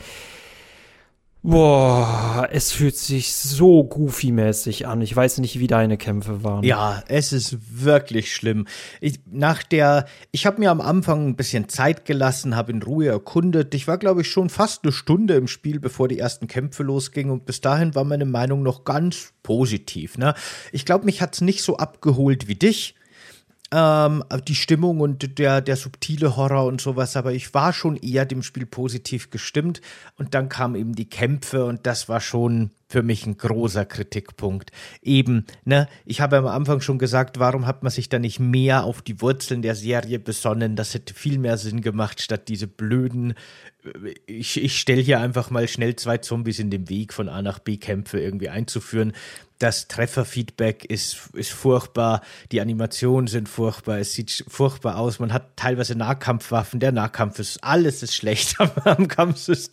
S2: boah, es fühlt sich so Goofy-mäßig an. Ich weiß nicht, wie deine Kämpfe waren.
S1: Ja, es ist wirklich schlimm. Ich, nach der, ich habe mir am Anfang ein bisschen Zeit gelassen, habe in Ruhe erkundet. Ich war, glaube ich, schon fast eine Stunde im Spiel, bevor die ersten Kämpfe losgingen. Und bis dahin war meine Meinung noch ganz positiv. Ne? Ich glaube, mich hat's nicht so abgeholt wie dich. Ähm, die Stimmung und der, der subtile Horror und sowas, aber ich war schon eher dem Spiel positiv gestimmt und dann kamen eben die Kämpfe und das war schon für mich ein großer Kritikpunkt. Eben, ne, ich habe am Anfang schon gesagt, warum hat man sich da nicht mehr auf die Wurzeln der Serie besonnen? Das hätte viel mehr Sinn gemacht, statt diese blöden, ich, ich stelle hier einfach mal schnell zwei Zombies in den Weg von A nach B Kämpfe irgendwie einzuführen. Das Trefferfeedback ist, ist furchtbar, die Animationen sind furchtbar, es sieht furchtbar aus, man hat teilweise Nahkampfwaffen, der Nahkampf ist, alles ist schlecht am, am Kampfsystem.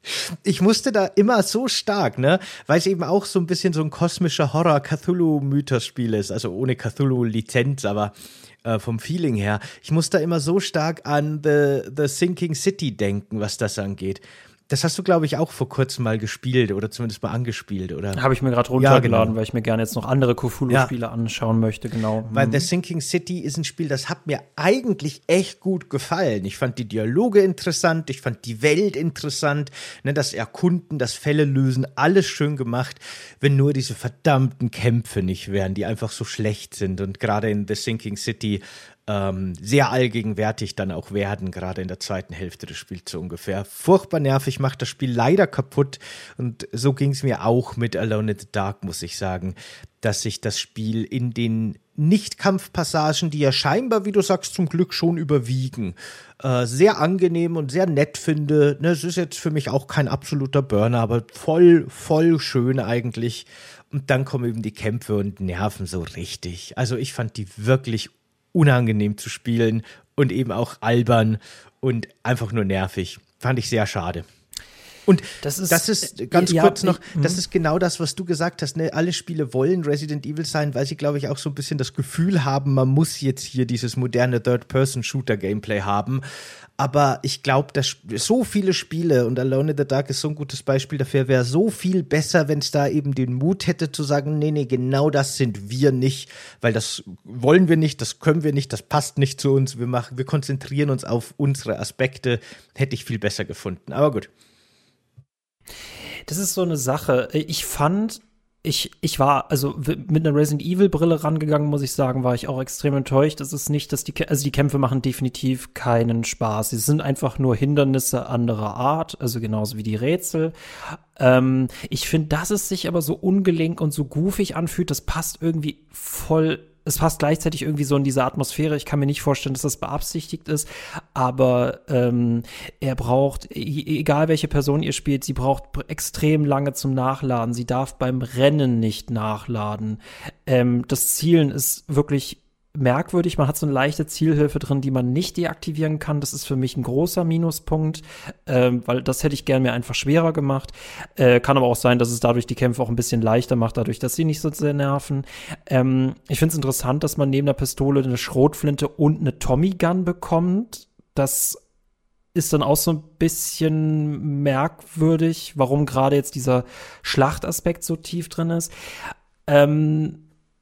S1: Ich musste da immer so stark, ne, weil es eben auch so ein bisschen so ein kosmischer Horror-Cthulhu-Mythos-Spiel ist, also ohne Cthulhu-Lizenz, aber äh, vom Feeling her. Ich musste da immer so stark an The, The Sinking City denken, was das angeht. Das hast du, glaube ich, auch vor kurzem mal gespielt oder zumindest mal angespielt, oder?
S2: Habe ich mir gerade runtergeladen,
S1: ja, genau.
S2: weil ich mir gerne jetzt noch andere Cthulhu-Spiele ja. anschauen möchte, genau.
S1: Weil The Sinking City ist ein Spiel, das hat mir eigentlich echt gut gefallen. Ich fand die Dialoge interessant, ich fand die Welt interessant, ne, das Erkunden, das Fälle lösen, alles schön gemacht, wenn nur diese verdammten Kämpfe nicht wären, die einfach so schlecht sind und gerade in The Sinking City Ähm, sehr allgegenwärtig dann auch werden, gerade in der zweiten Hälfte des Spiels so ungefähr. Furchtbar nervig, macht das Spiel leider kaputt und so ging es mir auch mit Alone in the Dark, muss ich sagen, dass sich das Spiel in den Nicht-Kampfpassagen, die ja scheinbar, wie du sagst, zum Glück schon überwiegen, äh, sehr angenehm und sehr nett finde. Ne, es ist jetzt für mich auch kein absoluter Burner, aber voll, voll schön eigentlich. Und dann kommen eben die Kämpfe und nerven so richtig. Also ich fand die wirklich unangenehm zu spielen und eben auch albern und einfach nur nervig. Fand ich sehr schade. Und das ist, das ist ganz ja, kurz noch, ich, das ist genau das, was du gesagt hast, ne? Alle Spiele wollen Resident Evil sein, weil sie, glaube ich, auch so ein bisschen das Gefühl haben, man muss jetzt hier dieses moderne Third-Person-Shooter-Gameplay haben. Aber ich glaube, dass so viele Spiele, und Alone in the Dark ist so ein gutes Beispiel dafür, wäre so viel besser, wenn es da eben den Mut hätte zu sagen, nee, nee, genau das sind wir nicht, weil das wollen wir nicht, das können wir nicht, das passt nicht zu uns, wir machen, wir konzentrieren uns auf unsere Aspekte, hätte ich viel besser gefunden, aber gut.
S2: Das ist so eine Sache. Ich fand, ich, ich war, also mit einer Resident Evil Brille rangegangen, muss ich sagen, war ich auch extrem enttäuscht. Es ist nicht, dass die, also die Kämpfe machen definitiv keinen Spaß. Sie sind einfach nur Hindernisse anderer Art, also genauso wie die Rätsel. Ähm, ich finde, dass es sich aber so ungelenk und so goofig anfühlt, das passt irgendwie voll. Es passt gleichzeitig irgendwie so in diese Atmosphäre. Ich kann mir nicht vorstellen, dass das beabsichtigt ist, aber ähm, er braucht, egal welche Person ihr spielt, sie braucht extrem lange zum Nachladen. Sie darf beim Rennen nicht nachladen. Ähm, das Zielen ist wirklich merkwürdig. Man hat so eine leichte Zielhilfe drin, die man nicht deaktivieren kann. Das ist für mich ein großer Minuspunkt, ähm, weil das hätte ich gern mir einfach schwerer gemacht. Äh, kann aber auch sein, dass es dadurch die Kämpfe auch ein bisschen leichter macht, dadurch, dass sie nicht so sehr nerven. Ähm, ich finde es interessant, dass man neben der Pistole eine Schrotflinte und eine Tommy Gun bekommt. Das ist dann auch so ein bisschen merkwürdig, warum gerade jetzt dieser Schlachtaspekt so tief drin ist. Ähm,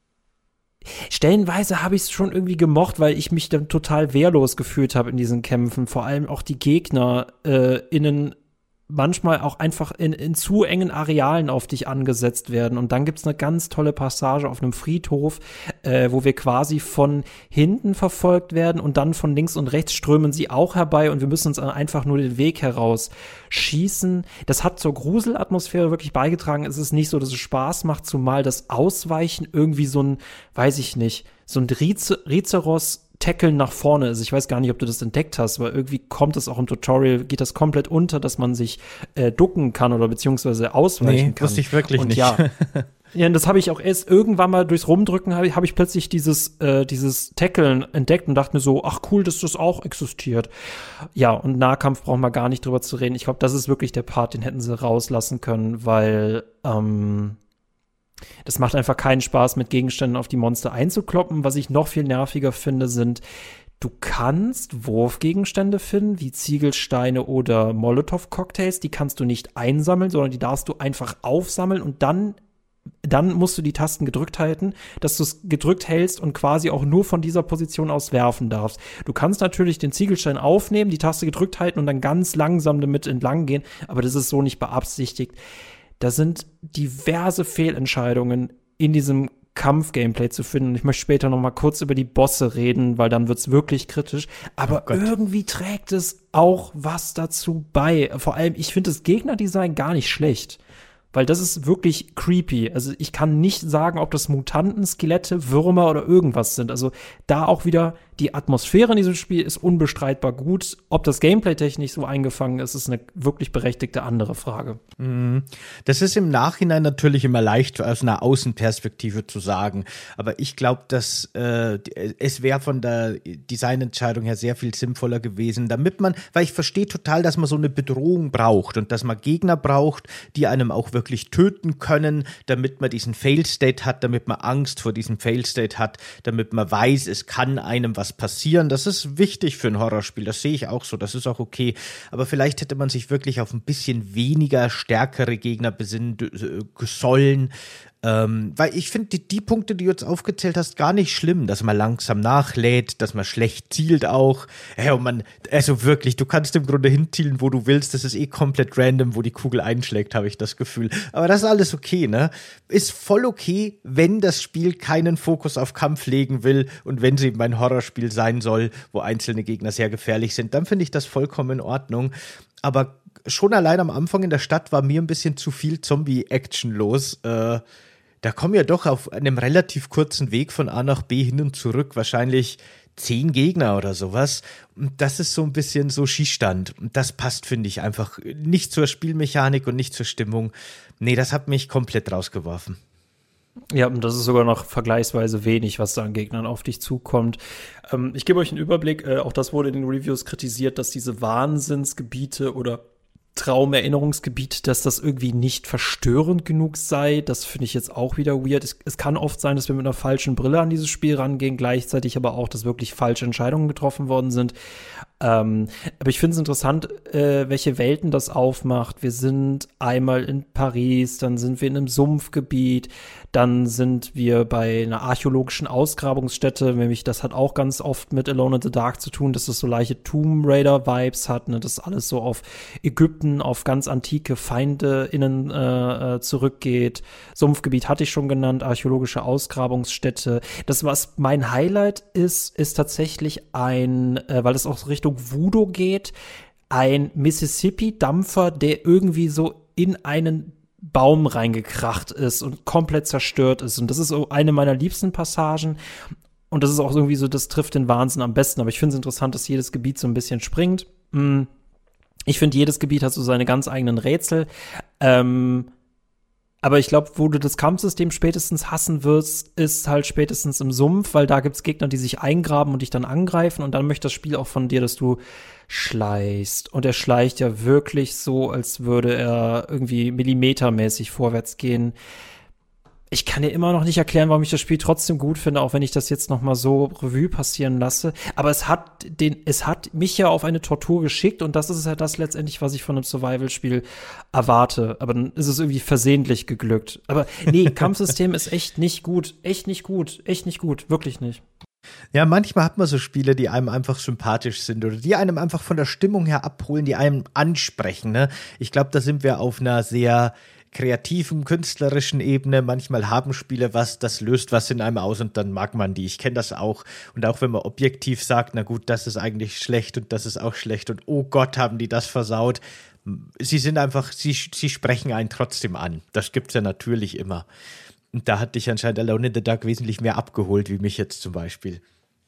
S2: Stellenweise habe ich es schon irgendwie gemocht, weil ich mich dann total wehrlos gefühlt habe in diesen Kämpfen. Vor allem auch die Gegner äh, innen manchmal auch einfach in, in zu engen Arealen auf dich angesetzt werden. Und dann gibt's eine ganz tolle Passage auf einem Friedhof, äh, wo wir quasi von hinten verfolgt werden und dann von links und rechts strömen sie auch herbei und wir müssen uns einfach nur den Weg heraus schießen. Das hat zur Gruselatmosphäre wirklich beigetragen. Es ist nicht so, dass es Spaß macht, zumal das Ausweichen irgendwie so ein, weiß ich nicht, so ein Rize- Rizeros Tackeln nach vorne ist. Ich weiß gar nicht, ob du das entdeckt hast, aber irgendwie kommt es auch im Tutorial, geht das komplett unter, dass man sich äh, ducken kann oder beziehungsweise ausweichen
S1: nee,
S2: kann.
S1: Wusste ich wirklich
S2: und
S1: nicht.
S2: Ja, ja, das habe ich auch erst irgendwann mal durchs Rumdrücken, habe ich, hab ich plötzlich dieses, äh, dieses Tackeln entdeckt und dachte mir so, ach cool, dass das auch existiert. Ja, und Nahkampf brauchen wir gar nicht drüber zu reden. Ich glaube, das ist wirklich der Part, den hätten sie rauslassen können, weil ähm, das macht einfach keinen Spaß, mit Gegenständen auf die Monster einzukloppen. Was ich noch viel nerviger finde, sind, du kannst Wurfgegenstände finden, wie Ziegelsteine oder Molotow-Cocktails. Die kannst du nicht einsammeln, sondern die darfst du einfach aufsammeln und dann dann musst du die Tasten gedrückt halten, dass du es gedrückt hältst und quasi auch nur von dieser Position aus werfen darfst. Du kannst natürlich den Ziegelstein aufnehmen, die Taste gedrückt halten und dann ganz langsam damit entlang gehen, aber das ist so nicht beabsichtigt. Da sind diverse Fehlentscheidungen in diesem Kampf-Gameplay zu finden. Ich möchte später noch mal kurz über die Bosse reden, weil dann wird's wirklich kritisch. Aber oh irgendwie trägt es auch was dazu bei. Vor allem, ich finde das Gegnerdesign gar nicht schlecht. Weil das ist wirklich creepy. Also ich kann nicht sagen, ob das Mutanten, Skelette, Würmer oder irgendwas sind. Also da auch wieder die Atmosphäre in diesem Spiel ist unbestreitbar gut. Ob das Gameplay technisch so eingefangen ist, ist eine wirklich berechtigte andere Frage.
S1: Das ist im Nachhinein natürlich immer leicht aus einer Außenperspektive zu sagen, aber ich glaube, dass äh, es wäre von der Designentscheidung her sehr viel sinnvoller gewesen, damit man, weil ich verstehe total, dass man so eine Bedrohung braucht und dass man Gegner braucht, die einem auch wirklich töten können, damit man diesen Fail-State hat, damit man Angst vor diesem Fail-State hat, damit man weiß, es kann einem was passieren. Das ist wichtig für ein Horrorspiel, das sehe ich auch so, das ist auch okay, aber vielleicht hätte man sich wirklich auf ein bisschen weniger stärkere Gegner besinnen sollen. Ähm, weil ich finde, die, die Punkte, die du jetzt aufgezählt hast, gar nicht schlimm, dass man langsam nachlädt, dass man schlecht zielt auch. Ja, und man, also wirklich, du kannst im Grunde hinzielen, wo du willst. Das ist eh komplett random, wo die Kugel einschlägt, habe ich das Gefühl. Aber das ist alles okay, ne? Ist voll okay, wenn das Spiel keinen Fokus auf Kampf legen will und wenn es eben ein Horrorspiel sein soll, wo einzelne Gegner sehr gefährlich sind, dann finde ich das vollkommen in Ordnung. Aber schon allein am Anfang in der Stadt war mir ein bisschen zu viel Zombie-Action los. Äh, da kommen ja doch auf einem relativ kurzen Weg von A nach B hin und zurück wahrscheinlich zehn Gegner oder sowas. Und das ist so ein bisschen so Schießstand. Und das passt, finde ich, einfach nicht zur Spielmechanik und nicht zur Stimmung. Nee, das hat mich komplett rausgeworfen.
S2: Ja, und das ist sogar noch vergleichsweise wenig, was da an Gegnern auf dich zukommt. Ähm, ich gebe euch einen Überblick. Äh, auch das wurde in den Reviews kritisiert, dass diese Wahnsinnsgebiete oder Traumerinnerungsgebiet, dass das irgendwie nicht verstörend genug sei. Das finde ich jetzt auch wieder weird. Es, es kann oft sein, dass wir mit einer falschen Brille an dieses Spiel rangehen, gleichzeitig aber auch, dass wirklich falsche Entscheidungen getroffen worden sind. Ähm, aber ich finde es interessant, äh, welche Welten das aufmacht. Wir sind einmal in Paris, dann sind wir in einem Sumpfgebiet, dann sind wir bei einer archäologischen Ausgrabungsstätte, nämlich das hat auch ganz oft mit Alone in the Dark zu tun, dass es so leichte Tomb Raider-Vibes hat, ne, dass alles so auf Ägypten, auf ganz antike Feinde innen äh, zurückgeht. Sumpfgebiet hatte ich schon genannt, archäologische Ausgrabungsstätte. Das, was mein Highlight ist, ist tatsächlich ein, äh, weil es auch Richtung Voodoo geht, ein Mississippi-Dampfer, der irgendwie so in einen Baum reingekracht ist und komplett zerstört ist. Und das ist so eine meiner liebsten Passagen. Und das ist auch irgendwie so, das trifft den Wahnsinn am besten. Aber ich finde es interessant, dass jedes Gebiet so ein bisschen springt. Ich finde, jedes Gebiet hat so seine ganz eigenen Rätsel. Ähm, aber ich glaube, wo du das Kampfsystem spätestens hassen wirst, ist halt spätestens im Sumpf, weil da gibt's Gegner, die sich eingraben und dich dann angreifen. Und dann möchte das Spiel auch von dir, dass du schleichst. Und er schleicht ja wirklich so, als würde er irgendwie millimetermäßig vorwärts gehen. Ich kann dir immer noch nicht erklären, warum ich das Spiel trotzdem gut finde, auch wenn ich das jetzt noch mal so Revue passieren lasse. Aber es hat den, es hat mich ja auf eine Tortur geschickt und das ist ja das letztendlich, was ich von einem Survival-Spiel erwarte. Aber dann ist es irgendwie versehentlich geglückt. Aber nee, Kampfsystem ist echt nicht gut, echt nicht gut, echt nicht gut, wirklich nicht.
S1: Ja, manchmal hat man so Spiele, die einem einfach sympathisch sind oder die einem einfach von der Stimmung her abholen, die einem ansprechen, ne? Ich glaube, da sind wir auf einer sehr kreativen, künstlerischen Ebene. Manchmal haben Spiele was, das löst was in einem aus und dann mag man die. Ich kenne das auch. Und auch wenn man objektiv sagt, na gut, das ist eigentlich schlecht und das ist auch schlecht und oh Gott, haben die das versaut. Sie sind einfach, sie, sie sprechen einen trotzdem an. Das gibt's ja natürlich immer. Und da hat dich anscheinend Alone in the Dark wesentlich mehr abgeholt, wie mich jetzt zum Beispiel.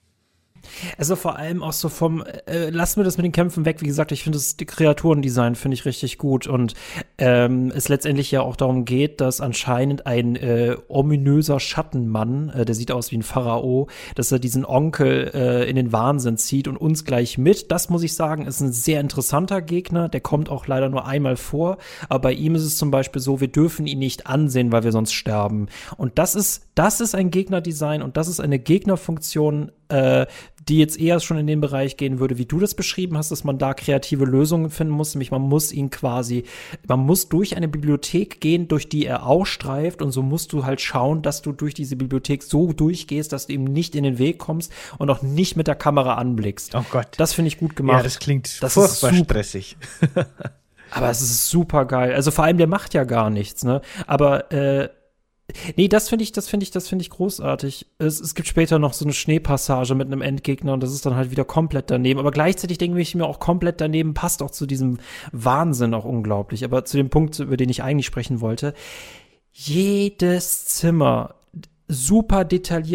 S2: Also vor allem auch so vom, äh, lass mir das mit den Kämpfen weg. Wie gesagt, ich finde das Kreaturendesign finde ich richtig gut und ähm, es letztendlich ja auch darum geht, dass anscheinend ein äh, ominöser Schattenmann, äh, der sieht aus wie ein Pharao, dass er diesen Onkel äh, in den Wahnsinn zieht und uns gleich mit. Das muss ich sagen, ist ein sehr interessanter Gegner. Der kommt auch leider nur einmal vor, aber bei ihm ist es zum Beispiel so, wir dürfen ihn nicht ansehen, weil wir sonst sterben. Und das ist, das ist ein Gegnerdesign und das ist eine Gegnerfunktion, äh, die jetzt eher schon in den Bereich gehen würde, wie du das beschrieben hast, dass man da kreative Lösungen finden muss. Nämlich man muss ihn quasi, man muss durch eine Bibliothek gehen, durch die er ausstreift und so musst du halt schauen, dass du durch diese Bibliothek so durchgehst, dass du ihm nicht in den Weg kommst und auch nicht mit der Kamera anblickst.
S1: Oh Gott.
S2: Das finde ich gut gemacht.
S1: Ja, das klingt
S2: das
S1: furchtbar stressig.
S2: Aber es ist super geil. Also vor allem, der macht ja gar nichts, ne? Aber, äh, nee, das finde ich, das finde ich, das finde ich großartig. Es, es gibt später noch so eine Schneepassage mit einem Endgegner und das ist dann halt wieder komplett daneben. Aber gleichzeitig denke ich mir auch komplett daneben, passt auch zu diesem Wahnsinn auch unglaublich. Aber zu dem Punkt, über den ich eigentlich sprechen wollte. Jedes Zimmer super detailliert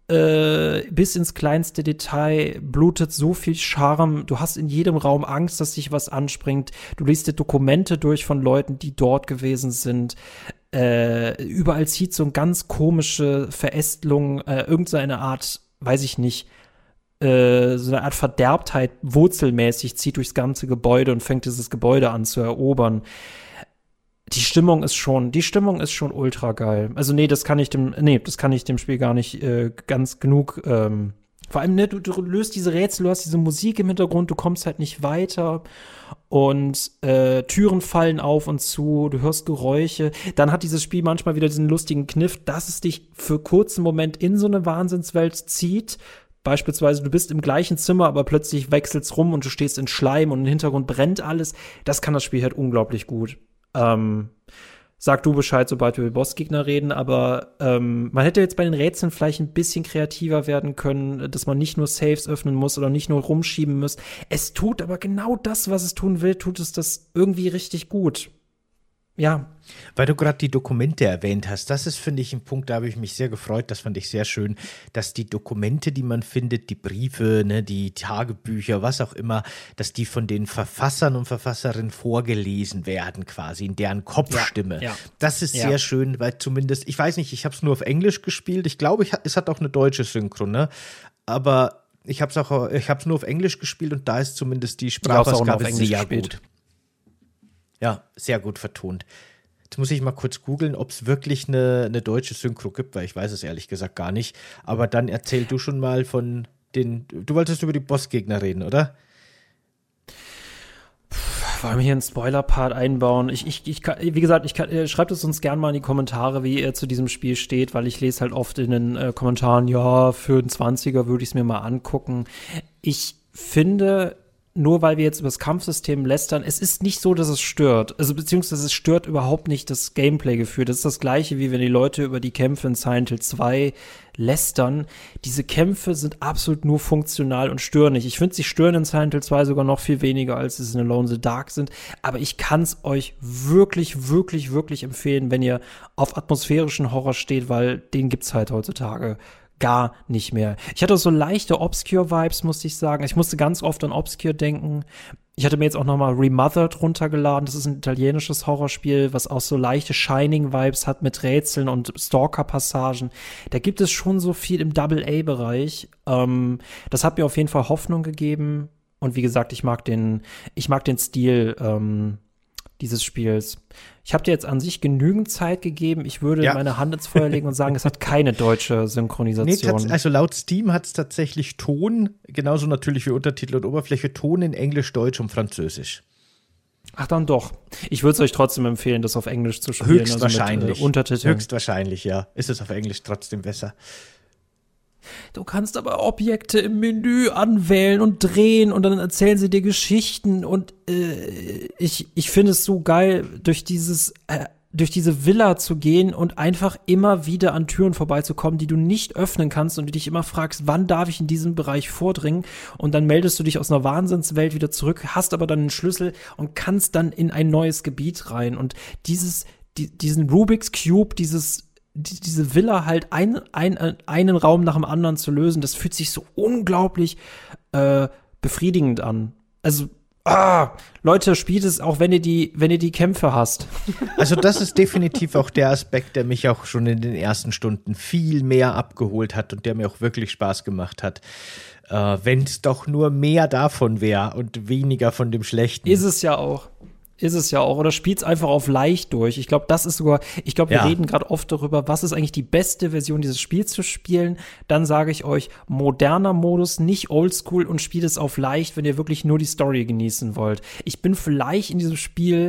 S2: äh, bis ins kleinste Detail, blutet so viel Charme. Du hast in jedem Raum Angst, dass dich was anspringt. Du liest dir Dokumente durch von Leuten, die dort gewesen sind. Äh, überall zieht so eine ganz komische Verästelung, äh, irgendeine Art, weiß ich nicht, äh, so eine Art Verderbtheit wurzelmäßig zieht durchs ganze Gebäude und fängt dieses Gebäude an zu erobern. Die Stimmung ist schon, die Stimmung ist schon ultra geil. Also nee, das kann ich dem, nee, das kann ich dem Spiel gar nicht äh, ganz genug. Ähm, vor allem, ne, du, du löst diese Rätsel, du hast diese Musik im Hintergrund, du kommst halt nicht weiter und äh, Türen fallen auf und zu, du hörst Geräusche. Dann hat dieses Spiel manchmal wieder diesen lustigen Kniff, dass es dich für kurzen Moment in so eine Wahnsinnswelt zieht. Beispielsweise, du bist im gleichen Zimmer, aber plötzlich wechselt's rum und du stehst in Schleim und im Hintergrund brennt alles. Das kann das Spiel halt unglaublich gut. Ähm, sag du Bescheid, sobald wir über Bossgegner reden, aber ähm, man hätte jetzt bei den Rätseln vielleicht ein bisschen kreativer werden können, dass man nicht nur Saves öffnen muss oder nicht nur rumschieben muss. Es tut aber genau das, was es tun will, tut es das irgendwie richtig gut. Ja.
S1: Weil du gerade die Dokumente erwähnt hast, das ist, finde ich, ein Punkt, da habe ich mich sehr gefreut, das fand ich sehr schön, dass die Dokumente, die man findet, die Briefe, ne, die Tagebücher, was auch immer, dass die von den Verfassern und Verfasserinnen vorgelesen werden, quasi in deren Kopfstimme. Ja, ja. Das ist ja. sehr schön, weil zumindest, ich weiß nicht, ich habe es nur auf Englisch gespielt, ich glaube, ich, es hat auch eine deutsche Synchro, ne? Aber ich habe es auch, ich habe es nur auf Englisch gespielt und da ist zumindest die Sprachausgabe sehr gut. Ja, sehr gut vertont. Jetzt muss ich mal kurz googeln, ob es wirklich eine, eine deutsche Synchro gibt, weil ich weiß es ehrlich gesagt gar nicht. Aber dann erzähl du schon mal von den, du wolltest über die Bossgegner reden, oder?
S2: Wollen wir hier einen Spoiler-Part einbauen? Ich, ich, ich kann, wie gesagt, ich kann, schreibt es uns gerne mal in die Kommentare, wie ihr zu diesem Spiel steht, weil ich lese halt oft in den äh, Kommentaren, ja, für einen zwanziger würde ich es mir mal angucken. Ich finde, nur weil wir jetzt über das Kampfsystem lästern, es ist nicht so, dass es stört. Also beziehungsweise es stört überhaupt nicht das Gameplay-Gefühl. Das ist das Gleiche, wie wenn die Leute über die Kämpfe in Silent Hill zwei lästern. Diese Kämpfe sind absolut nur funktional und stören nicht. Ich finde, sie stören in Silent Hill zwei sogar noch viel weniger, als es in Alone in the Dark sind. Aber ich kann es euch wirklich, wirklich, wirklich empfehlen, wenn ihr auf atmosphärischen Horror steht, weil den gibt's halt heutzutage gar nicht mehr. Ich hatte so leichte Obscure-Vibes, musste ich sagen. Ich musste ganz oft an Obscure denken. Ich hatte mir jetzt auch noch mal Remothered runtergeladen. Das ist ein italienisches Horrorspiel, was auch so leichte Shining-Vibes hat mit Rätseln und Stalker-Passagen. Da gibt es schon so viel im Double-A-Bereich. Ähm, das hat mir auf jeden Fall Hoffnung gegeben. Und wie gesagt, ich mag den, ich mag den Stil ähm, dieses Spiels. Ich habe dir jetzt an sich genügend Zeit gegeben. Ich würde ja. meine Hand ins Feuer legen und sagen, es hat keine deutsche Synchronisation.
S1: Nee, also laut Steam hat es tatsächlich Ton, genauso natürlich wie Untertitel und Oberfläche, Ton in Englisch, Deutsch und Französisch.
S2: Ach, dann doch. Ich würde es euch trotzdem empfehlen, das auf Englisch zu spielen.
S1: Höchstwahrscheinlich.
S2: Also mit, äh, Untertiteln.
S1: Höchstwahrscheinlich, ja. Ist es auf Englisch trotzdem besser.
S2: Du kannst aber Objekte im Menü anwählen und drehen und dann erzählen sie dir Geschichten und äh, ich, ich finde es so geil, durch dieses äh, durch diese Villa zu gehen und einfach immer wieder an Türen vorbeizukommen, die du nicht öffnen kannst und du dich immer fragst, wann darf ich in diesem Bereich vordringen? Und dann meldest du dich aus einer Wahnsinnswelt wieder zurück, hast aber dann einen Schlüssel und kannst dann in ein neues Gebiet rein. Und dieses, die, diesen Rubik's Cube, dieses Die, diese Villa halt ein, ein, einen Raum nach dem anderen zu lösen, das fühlt sich so unglaublich äh, befriedigend an. Also, ah, Leute, spielt es auch, wenn ihr die, wenn ihr die Kämpfe hasst.
S1: Also das ist definitiv auch der Aspekt, der mich auch schon in den ersten Stunden viel mehr abgeholt hat und der mir auch wirklich Spaß gemacht hat. Äh, wenn es doch nur mehr davon wäre und weniger von dem Schlechten.
S2: Ist es ja auch. Ist es ja auch. Oder spielt's einfach auf leicht durch. Ich glaube, das ist sogar, ich glaube, wir ja. reden gerade oft darüber, was ist eigentlich die beste Version dieses Spiels zu spielen. Dann sage ich euch, moderner Modus, nicht oldschool und spielt es auf leicht, wenn ihr wirklich nur die Story genießen wollt. Ich bin vielleicht in diesem Spiel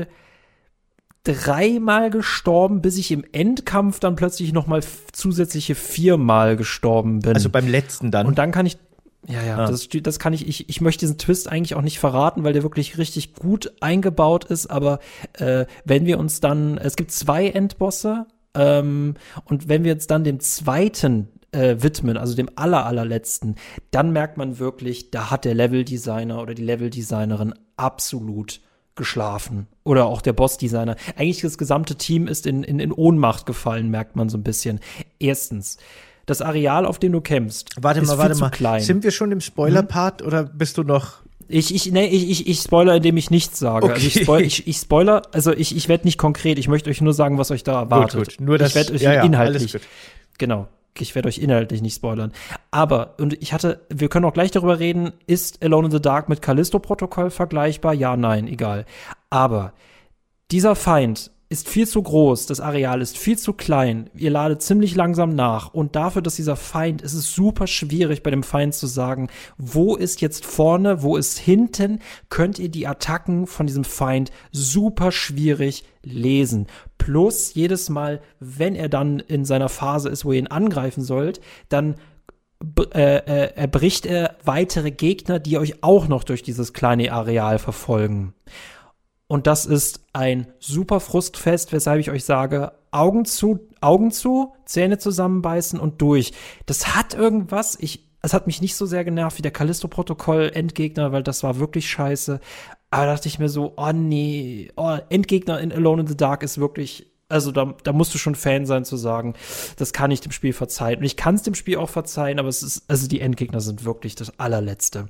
S2: dreimal gestorben, bis ich im Endkampf dann plötzlich noch mal f- zusätzliche viermal gestorben bin.
S1: Also beim letzten dann.
S2: Und dann kann ich Ja, ja, ah. das, das kann ich, ich, ich möchte diesen Twist eigentlich auch nicht verraten, weil der wirklich richtig gut eingebaut ist, aber äh, wenn wir uns dann, es gibt zwei Endbosse, ähm, und wenn wir uns dann dem zweiten äh, widmen, also dem aller, allerletzten, dann merkt man wirklich, da hat der Leveldesigner oder die Leveldesignerin absolut geschlafen. Oder auch der Bossdesigner. Eigentlich das gesamte Team ist in, in, in Ohnmacht gefallen, merkt man so ein bisschen. Erstens, Das Areal, auf dem du kämpfst,
S1: warte
S2: ist
S1: mal,
S2: viel
S1: warte
S2: zu
S1: mal.
S2: klein.
S1: Sind wir schon im Spoiler-Part hm? oder bist du noch?
S2: Ich, ich, nee, ich, ich, ich spoiler, indem ich nichts sage.
S1: Okay.
S2: Also ich, spoil, ich, ich spoiler, also ich, ich werde nicht konkret, ich möchte euch nur sagen, was euch da erwartet.
S1: Gut, gut. Nur das,
S2: ich werde euch
S1: ja, ja,
S2: inhaltlich,
S1: alles gut.
S2: Genau, ich werde euch inhaltlich nicht spoilern. Aber, und ich hatte, wir können auch gleich darüber reden, ist Alone in the Dark mit Callisto-Protokoll vergleichbar? Ja, nein, egal. Aber dieser Feind ist viel zu groß, das Areal ist viel zu klein, ihr ladet ziemlich langsam nach und dafür, dass dieser Feind, es ist super schwierig bei dem Feind zu sagen, wo ist jetzt vorne, wo ist hinten, könnt ihr die Attacken von diesem Feind super schwierig lesen. Plus jedes Mal, wenn er dann in seiner Phase ist, wo ihr ihn angreifen sollt, dann äh, äh, erbricht er weitere Gegner, die euch auch noch durch dieses kleine Areal verfolgen. Und das ist ein super Frustfest, weshalb ich euch sage, Augen zu, Augen zu, Zähne zusammenbeißen und durch. Das hat irgendwas, ich, es hat mich nicht so sehr genervt wie der Callisto-Protokoll-Endgegner, weil das war wirklich scheiße. Aber da dachte ich mir so, oh nee, oh, Endgegner in Alone in the Dark ist wirklich, also da, da musst du schon Fan sein zu sagen, das kann ich dem Spiel verzeihen. Und ich kann es dem Spiel auch verzeihen, aber es ist, also die Endgegner sind wirklich das allerletzte.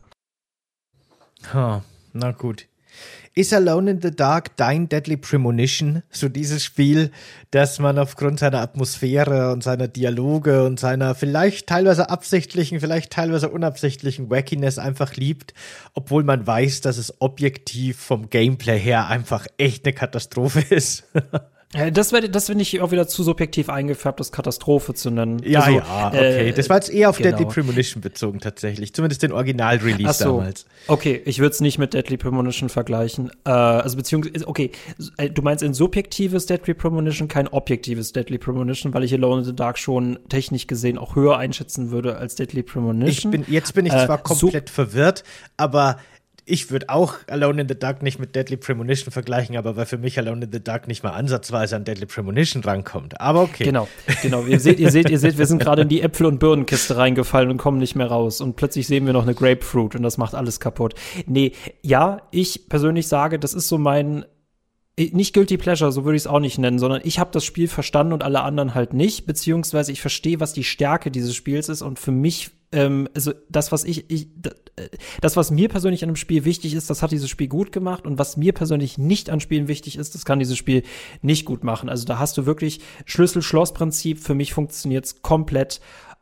S1: Ha, na gut. Ist Alone in the Dark dein Deadly Premonition? So dieses Spiel, das man aufgrund seiner Atmosphäre und seiner Dialoge und seiner vielleicht teilweise absichtlichen, vielleicht teilweise unabsichtlichen Wackiness einfach liebt, obwohl man weiß, dass es objektiv vom Gameplay her einfach echt eine Katastrophe ist.
S2: Das, das finde ich auch wieder zu subjektiv eingefärbt, das Katastrophe zu nennen.
S1: Ja,
S2: also,
S1: ja, okay. Äh, das war jetzt eher auf
S2: genau.
S1: Deadly Premonition bezogen tatsächlich. Zumindest den Original-Release
S2: Ach so.
S1: damals.
S2: Okay, ich würde es nicht mit Deadly Premonition vergleichen. Äh, also beziehungsweise, okay, du meinst ein subjektives Deadly Premonition, kein objektives Deadly Premonition, weil ich Alone in the Dark schon technisch gesehen auch höher einschätzen würde als Deadly Premonition.
S1: Ich bin, jetzt bin ich
S2: äh,
S1: zwar komplett so verwirrt, aber ich würde auch Alone in the Dark nicht mit Deadly Premonition vergleichen, aber weil für mich Alone in the Dark nicht mal ansatzweise an Deadly Premonition rankommt. Aber okay.
S2: Genau, genau. Ihr seht, ihr seht, ihr seht, wir sind gerade in die Äpfel- und Birnenkiste reingefallen und kommen nicht mehr raus. Und plötzlich sehen wir noch eine Grapefruit und das macht alles kaputt. Nee, ja, ich persönlich sage, das ist so mein, nicht Guilty Pleasure, so würde ich es auch nicht nennen, sondern ich habe das Spiel verstanden und alle anderen halt nicht, beziehungsweise ich verstehe, was die Stärke dieses Spiels ist und für mich Ähm, also das, was ich, ich, das, was mir persönlich an dem Spiel wichtig ist, das hat dieses Spiel gut gemacht und was mir persönlich nicht an Spielen wichtig ist, das kann dieses Spiel nicht gut machen. Also da hast du wirklich Schlüssel-Schloss-Prinzip, für mich funktioniert's komplett.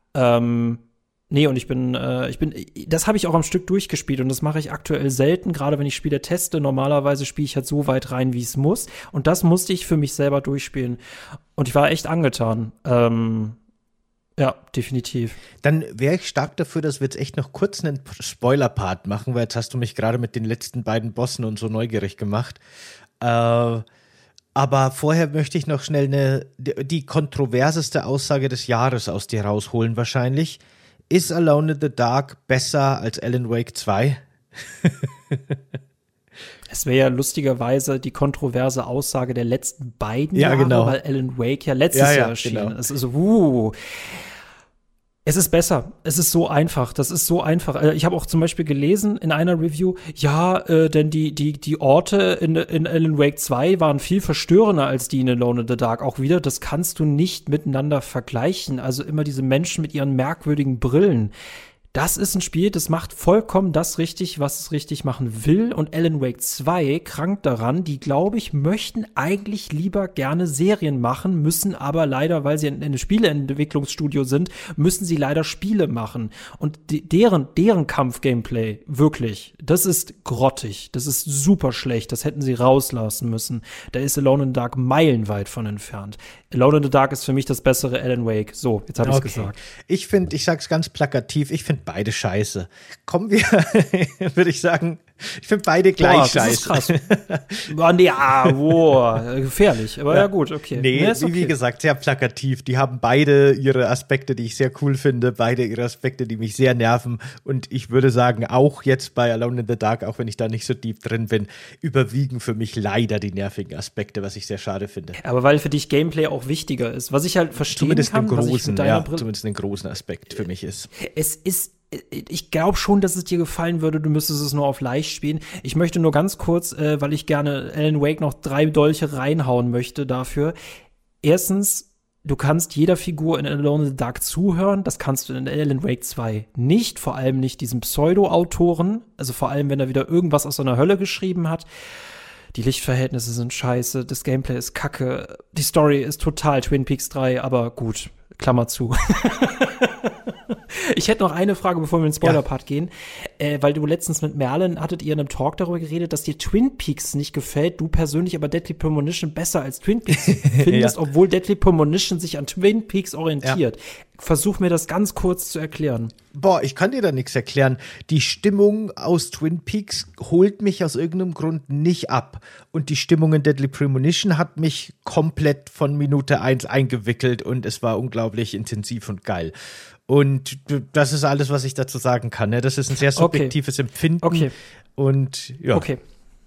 S2: Ähm, nee, und ich bin, äh, ich bin, das habe ich auch am Stück durchgespielt und das mache ich aktuell selten, gerade wenn ich Spiele teste. Normalerweise spiele ich halt so weit rein, wie es muss und das musste ich für mich selber durchspielen und ich war echt angetan. Ähm, Ja, definitiv.
S1: Dann wäre ich stark dafür, dass wir jetzt echt noch kurz einen Spoiler-Part machen, weil jetzt hast du mich gerade mit den letzten beiden Bossen und so neugierig gemacht. Äh, aber vorher möchte ich noch schnell eine, die kontroverseste Aussage des Jahres aus dir rausholen wahrscheinlich. Ist Alone in the Dark besser als Alan Wake zwei?
S2: Es wäre ja lustigerweise die kontroverse Aussage der letzten beiden
S1: ja,
S2: Jahre,
S1: genau.
S2: weil Alan Wake ja letztes
S1: ja, ja,
S2: Jahr erschien.
S1: Genau.
S2: Es ist so, uh. Es ist besser. Es ist so einfach. Das ist so einfach. Ich habe auch zum Beispiel gelesen in einer Review, ja, äh, denn die, die, die Orte in, in Alan Wake zwei waren viel verstörender als die in Alone in the Dark. Auch wieder, das kannst du nicht miteinander vergleichen. Also immer diese Menschen mit ihren merkwürdigen Brillen. Das ist ein Spiel, das macht vollkommen das richtig, was es richtig machen will. Und Alan Wake zwei krankt daran. Die, glaube ich, möchten eigentlich lieber gerne Serien machen, müssen aber leider, weil sie in einem Spieleentwicklungsstudio sind, müssen sie leider Spiele machen. Und die, deren, deren Kampf-Gameplay, wirklich, das ist grottig. Das ist super schlecht. Das hätten sie rauslassen müssen. Da ist Alone in the Dark meilenweit von entfernt. Alone in the Dark ist für mich das bessere Alan Wake. So, jetzt habe ich es
S1: okay.
S2: gesagt.
S1: Ich finde, ich sag's ganz plakativ, ich finde beide scheiße. Kommen wir, würde ich sagen, ich finde beide gleich
S2: Boah,
S1: scheiße.
S2: Das ist krass. Boah, nee, ah, boah, gefährlich. Aber ja, ja gut, okay.
S1: Nee,
S2: nee
S1: okay.
S2: wie,
S1: wie gesagt, sehr plakativ. Die haben beide ihre Aspekte, die ich sehr cool finde, beide ihre Aspekte, die mich sehr nerven. Und ich würde sagen, auch jetzt bei Alone in the Dark, auch wenn ich da nicht so deep drin bin, überwiegen für mich leider die nervigen Aspekte, was ich sehr schade finde.
S2: Aber weil für dich Gameplay auch wichtiger ist. Was ich halt verstehen
S1: zumindest
S2: kann,
S1: den großen,
S2: was ich mit deiner
S1: ja,
S2: Brille
S1: zumindest den großen Aspekt für mich ist.
S2: Es ist ich glaube schon, dass es dir gefallen würde, du müsstest es nur auf leicht spielen. Ich möchte nur ganz kurz, äh, weil ich gerne Alan Wake noch drei Dolche reinhauen möchte dafür. Erstens, du kannst jeder Figur in Alone in the Dark zuhören, das kannst du in Alan Wake zwei nicht, vor allem nicht diesem Pseudo-Autoren, also vor allem, wenn er wieder irgendwas aus seiner Hölle geschrieben hat. Die Lichtverhältnisse sind scheiße, das Gameplay ist kacke, die Story ist total Twin Peaks drei, aber gut, Klammer zu. Ich hätte noch eine Frage, bevor wir in den Spoiler-Part ja. gehen, äh, weil du letztens mit Merlin hattet ihr in einem Talk darüber geredet, dass dir Twin Peaks nicht gefällt, du persönlich aber Deadly Premonition besser als Twin Peaks findest, ja. obwohl Deadly Premonition sich an Twin Peaks orientiert. Ja. Versuch mir das ganz kurz zu erklären.
S1: Boah, ich kann dir da nichts erklären. Die Stimmung aus Twin Peaks holt mich aus irgendeinem Grund nicht ab. Und die Stimmung in Deadly Premonition hat mich komplett von Minute eins eingewickelt und es war unglaublich intensiv und geil. Und das ist alles, was ich dazu sagen kann. Ne? Das ist ein sehr subjektives
S2: okay.
S1: Empfinden.
S2: Okay.
S1: Und ja.
S2: Okay.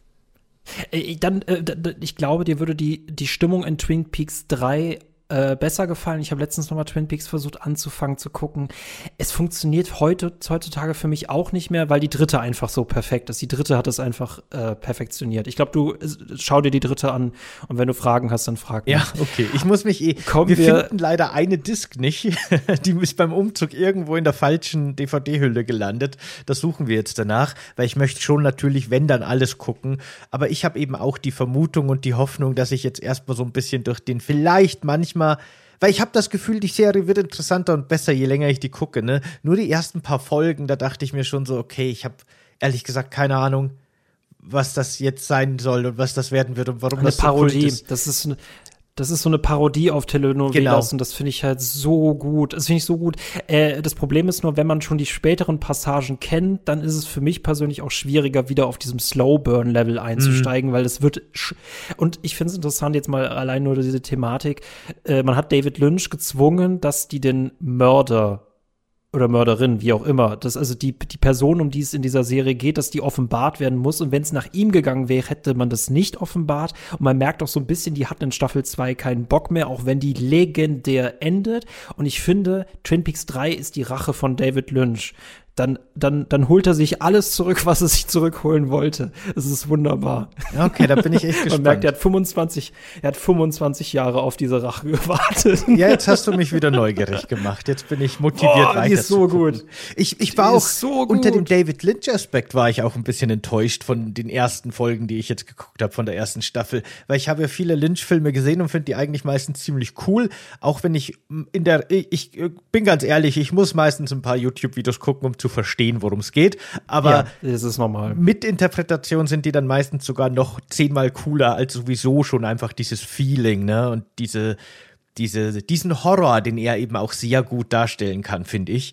S2: Äh, dann, äh, d- ich glaube, dir würde die, die Stimmung in Twin Peaks drei äh, besser gefallen. Ich habe letztens noch mal Twin Peaks versucht anzufangen zu gucken. Es funktioniert heute, heutzutage für mich auch nicht mehr, weil die dritte einfach so perfekt ist. Die dritte hat es einfach äh, perfektioniert. Ich glaube, du äh, schau dir die dritte an und wenn du Fragen hast, dann frag mich.
S1: Ja, okay. Ich muss mich eh.
S2: Kommen
S1: wir,
S2: wir
S1: finden leider eine Disc nicht. Die ist beim Umzug irgendwo in der falschen D V D-Hülle gelandet. Das suchen wir jetzt danach, weil ich möchte schon natürlich, wenn dann alles gucken. Aber ich habe eben auch die Vermutung und die Hoffnung, dass ich jetzt erstmal so ein bisschen durch den vielleicht manchmal weil ich habe das Gefühl, die Serie wird interessanter und besser, je länger ich die gucke, ne? Nur die ersten paar Folgen, da dachte ich mir schon so, okay, ich habe ehrlich gesagt keine Ahnung, was das jetzt sein soll und was das werden wird und warum
S2: eine
S1: das
S2: Parodie.
S1: so cool ist.
S2: Das ist eine Das ist so eine Parodie auf Telenovelas
S1: genau.
S2: und das finde ich halt so gut. Das finde ich so gut. Äh, das Problem ist nur, wenn man schon die späteren Passagen kennt, dann ist es für mich persönlich auch schwieriger, wieder auf diesem Slow-Burn-Level einzusteigen, mhm. weil es wird sch- und ich finde es interessant, jetzt mal allein nur diese Thematik, äh, man hat David Lynch gezwungen, dass die den Mörder oder Mörderin, wie auch immer, dass also die, die Person, um die es in dieser Serie geht, dass die offenbart werden muss. Und wenn es nach ihm gegangen wäre, hätte man das nicht offenbart. Und man merkt auch so ein bisschen, die hatten in Staffel zwei keinen Bock mehr, auch wenn die legendär endet. Und ich finde, Twin Peaks drei ist die Rache von David Lynch. Dann, dann, dann holt er sich alles zurück, was er sich zurückholen wollte. Es ist wunderbar.
S1: Okay, da bin ich echt gespannt.
S2: Man merkt, er hat fünfundzwanzig, er hat fünfundzwanzig Jahre auf diese Rache gewartet.
S1: Ja, jetzt hast du mich wieder neugierig gemacht. Jetzt bin ich motiviert,
S2: oh,
S1: weiter
S2: die ist so gut.
S1: Ich, ich war
S2: die
S1: auch,
S2: so
S1: unter dem David Lynch-Aspekt war ich auch ein bisschen enttäuscht von den ersten Folgen, die ich jetzt geguckt habe, von der ersten Staffel. Weil ich habe ja viele Lynch-Filme gesehen und finde die eigentlich meistens ziemlich cool. Auch wenn ich in der, ich, ich bin ganz ehrlich, ich muss meistens ein paar YouTube-Videos gucken, um zu verstehen, worum es geht. Aber
S2: ja, das ist normal.
S1: Mit Interpretation sind die dann meistens sogar noch zehnmal cooler als sowieso schon einfach dieses Feeling, ne? Und diese, diese, diesen Horror, den er eben auch sehr gut darstellen kann, finde ich.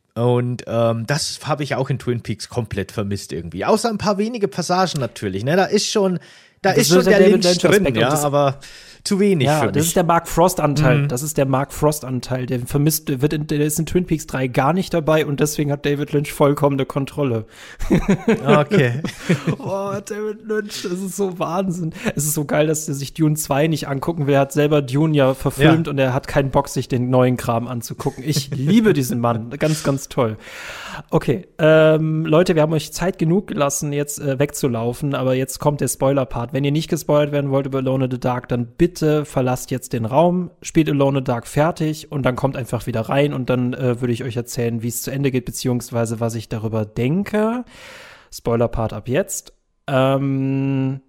S1: Und ähm, das habe ich auch in Twin Peaks komplett vermisst irgendwie. Außer ein paar wenige Passagen natürlich, ne? Da ist schon, da
S2: das
S1: ist schon der, der Lynch drin, ja,
S2: das,
S1: aber zu wenig
S2: ja,
S1: für mich.
S2: Das ist der Mark Frost-Anteil.
S1: Mhm.
S2: Das ist der Mark Frost-Anteil. Der vermisst, der wird in, der ist in Twin Peaks drei gar nicht dabei und deswegen hat David Lynch vollkommene Kontrolle.
S1: Okay.
S2: Oh, David Lynch, das ist so Wahnsinn. Es ist so geil, dass er sich Dune zwei nicht angucken will. Er hat selber Dune ja verfilmt ja. und er hat keinen Bock, sich den neuen Kram anzugucken. Ich liebe diesen Mann. Ganz, ganz toll. Okay, ähm, Leute, wir haben euch Zeit genug gelassen, jetzt äh, wegzulaufen, aber jetzt kommt der Spoiler-Part. Wenn ihr nicht gespoilert werden wollt über Alone in the Dark, dann bitte verlasst jetzt den Raum, spielt Alone in the Dark fertig und dann kommt einfach wieder rein und dann äh, würde ich euch erzählen, wie es zu Ende geht, beziehungsweise was ich darüber denke. Spoiler-Part ab jetzt. Ähm,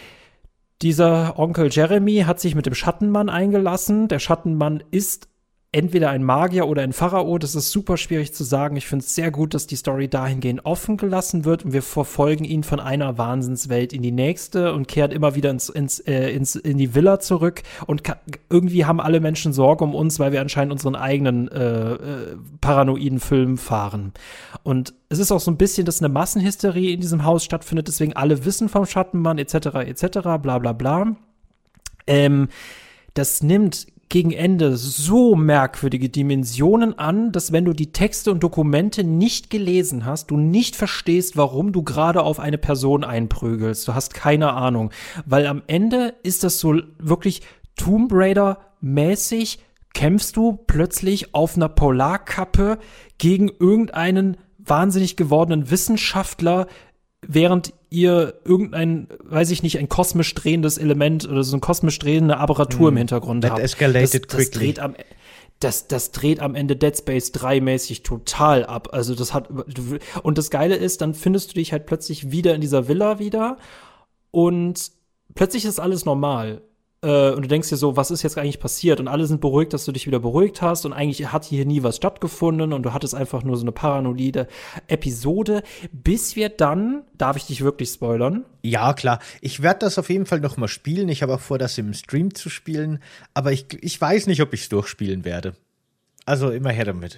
S2: dieser Onkel Jeremy hat sich mit dem Schattenmann eingelassen. Der Schattenmann ist entweder ein Magier oder ein Pharao, das ist super schwierig zu sagen. Ich finde es sehr gut, dass die Story dahingehend offen gelassen wird und wir verfolgen ihn von einer Wahnsinnswelt in die nächste und kehrt immer wieder ins, ins, äh, ins, in die Villa zurück und ka- irgendwie haben alle Menschen Sorge um uns, weil wir anscheinend unseren eigenen äh, äh, paranoiden Film fahren. Und es ist auch so ein bisschen, dass eine Massenhysterie in diesem Haus stattfindet, deswegen alle wissen vom Schattenmann et cetera et cetera, bla bla bla. Ähm, das nimmt gegen Ende so merkwürdige Dimensionen an, dass wenn du die Texte und Dokumente nicht gelesen hast, du nicht verstehst, warum du gerade auf eine Person einprügelst. Du hast keine Ahnung. Weil am Ende ist das so wirklich Tomb Raider-mäßig, kämpfst du plötzlich auf einer Polarkappe gegen irgendeinen wahnsinnig gewordenen Wissenschaftler, während ihr irgendein, weiß ich nicht, ein kosmisch drehendes Element oder so eine kosmisch drehende Apparatur mm. im Hintergrund
S1: That
S2: habt.
S1: escalated
S2: das, das
S1: quickly.
S2: dreht am Das, das dreht am Ende Dead Space drei mäßig total ab. Also das hat, und das Geile ist, dann findest du dich halt plötzlich wieder in dieser Villa wieder und plötzlich ist alles normal. Äh, und du denkst dir so, was ist jetzt eigentlich passiert? Und alle sind beruhigt, dass du dich wieder beruhigt hast und eigentlich hat hier nie was stattgefunden und du hattest einfach nur so eine paranoide Episode, bis wir dann, darf ich dich wirklich spoilern?
S1: Ja, klar. Ich werde das auf jeden Fall noch mal spielen. Ich habe auch vor, das im Stream zu spielen. Aber ich, ich weiß nicht, ob ich es durchspielen werde. Also immer her damit.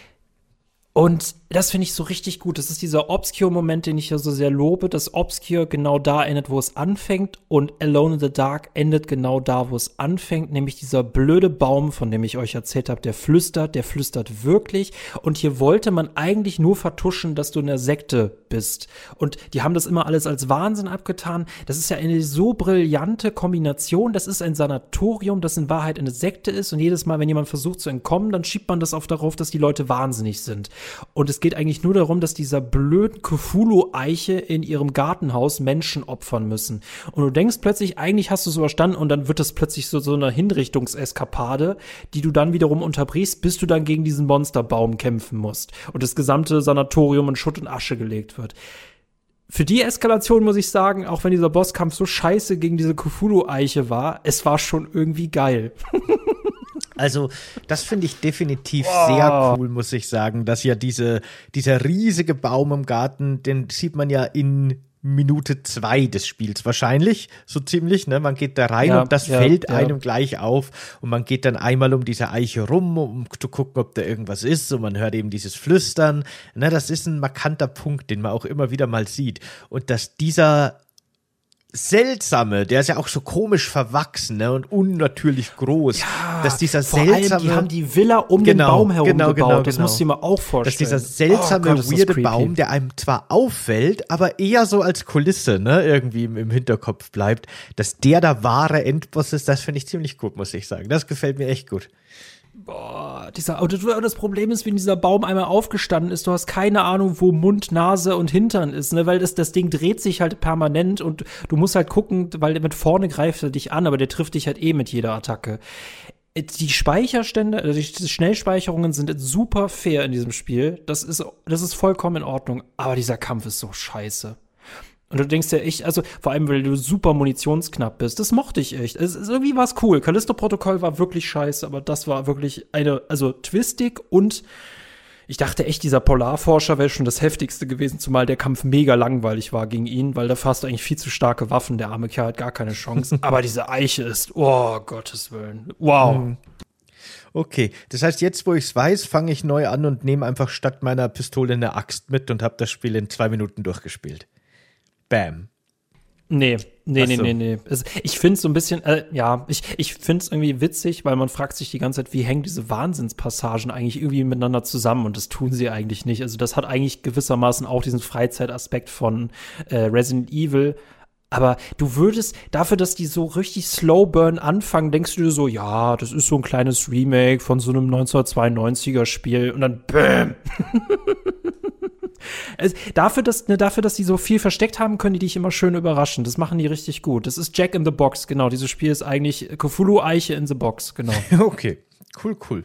S2: Und das finde ich so richtig gut. Das ist dieser Obscure-Moment, den ich ja so sehr lobe, dass Obscure genau da endet, wo es anfängt und Alone in the Dark endet genau da, wo es anfängt, nämlich dieser blöde Baum, von dem ich euch erzählt habe, der flüstert, der flüstert wirklich und hier wollte man eigentlich nur vertuschen, dass du in der Sekte bist und die haben das immer alles als Wahnsinn abgetan. Das ist ja eine so brillante Kombination, das ist ein Sanatorium, das in Wahrheit eine Sekte ist und jedes Mal, wenn jemand versucht zu entkommen, dann schiebt man das auf darauf, dass die Leute wahnsinnig sind. Und es geht eigentlich nur darum, dass dieser blöden Cthulhu-Eiche in ihrem Gartenhaus Menschen opfern müssen. Und du denkst plötzlich, eigentlich hast du es überstanden und dann wird das plötzlich so, so eine Hinrichtungseskapade, die du dann wiederum unterbrichst, bis du dann gegen diesen Monsterbaum kämpfen musst. Und das gesamte Sanatorium in Schutt und Asche gelegt wird. Für die Eskalation muss ich sagen, auch wenn dieser Bosskampf so scheiße gegen diese Cthulhu-Eiche war, es war schon irgendwie geil.
S1: Also, das finde ich definitiv oh. sehr cool, muss ich sagen, dass ja diese, dieser riesige Baum im Garten, den sieht man ja in Minute zwei des Spiels wahrscheinlich, so ziemlich, ne? Man geht da rein ja, und das ja, fällt ja. einem gleich auf und man geht dann einmal um diese Eiche rum, um zu gucken, ob da irgendwas ist und man hört eben dieses Flüstern, ne? Das ist ein markanter Punkt, den man auch immer wieder mal sieht und dass dieser seltsame, der ist ja auch so komisch verwachsen, ne, und unnatürlich groß,
S2: ja,
S1: dass dieser
S2: vor
S1: seltsame,
S2: allem, die haben die Villa um
S1: genau,
S2: den Baum herum
S1: genau,
S2: gebaut,
S1: genau,
S2: das
S1: genau.
S2: musst du dir mal auch vorstellen.
S1: Dass dieser seltsame,
S2: oh Gott,
S1: weirde Baum, der einem zwar auffällt, aber eher so als Kulisse, ne, irgendwie im, im Hinterkopf bleibt, dass der der wahre Endboss ist, das finde ich ziemlich gut, muss ich sagen. Das gefällt mir echt gut.
S2: Boah, dieser, das Problem ist, wenn dieser Baum einmal aufgestanden ist, du hast keine Ahnung, wo Mund, Nase und Hintern ist, ne, weil das, das Ding dreht sich halt permanent und du musst halt gucken, weil mit vorne greift er dich an, aber der trifft dich halt eh mit jeder Attacke. Die Speicherstände, also die Schnellspeicherungen sind super fair in diesem Spiel, das ist, das ist vollkommen in Ordnung, aber dieser Kampf ist so scheiße. Und du denkst ja echt, also vor allem, weil du super munitionsknapp bist, das mochte ich echt. Es, es, irgendwie war es cool. Callisto-Protokoll war wirklich scheiße, aber das war wirklich eine, also twistig und ich dachte echt, dieser Polarforscher wäre schon das Heftigste gewesen, zumal der Kampf mega langweilig war gegen ihn, weil da hast du eigentlich viel zu starke Waffen. Der arme Kerl hat gar keine Chance. Aber diese Eiche ist, oh Gottes Willen, wow. Mhm.
S1: Okay, das heißt, jetzt, wo ich es weiß, fange ich neu an und nehme einfach statt meiner Pistole eine Axt mit und habe das Spiel in zwei Minuten durchgespielt. Bam.
S2: Nee, nee, nee,
S1: so.
S2: nee, nee. Es, ich finde es so ein bisschen, äh, ja, ich, ich finde es irgendwie witzig, weil man fragt sich die ganze Zeit, wie hängen diese Wahnsinnspassagen eigentlich irgendwie miteinander zusammen und das tun sie eigentlich nicht. Also das hat eigentlich gewissermaßen auch diesen Freizeitaspekt von äh, Resident Evil. Aber du würdest, dafür, dass die so richtig Slow Burn anfangen, denkst du dir so, ja, das ist so ein kleines Remake von so einem neunzehnhundertzweiundneunziger Spiel und dann BÄM! Es, dafür, dass, ne, dafür, dass die so viel versteckt haben, können die dich immer schön überraschen. Das machen die richtig gut. Das ist Jack in the Box, genau. Dieses Spiel ist eigentlich Cthulhu-Eiche in the Box, genau.
S1: Okay, cool, cool.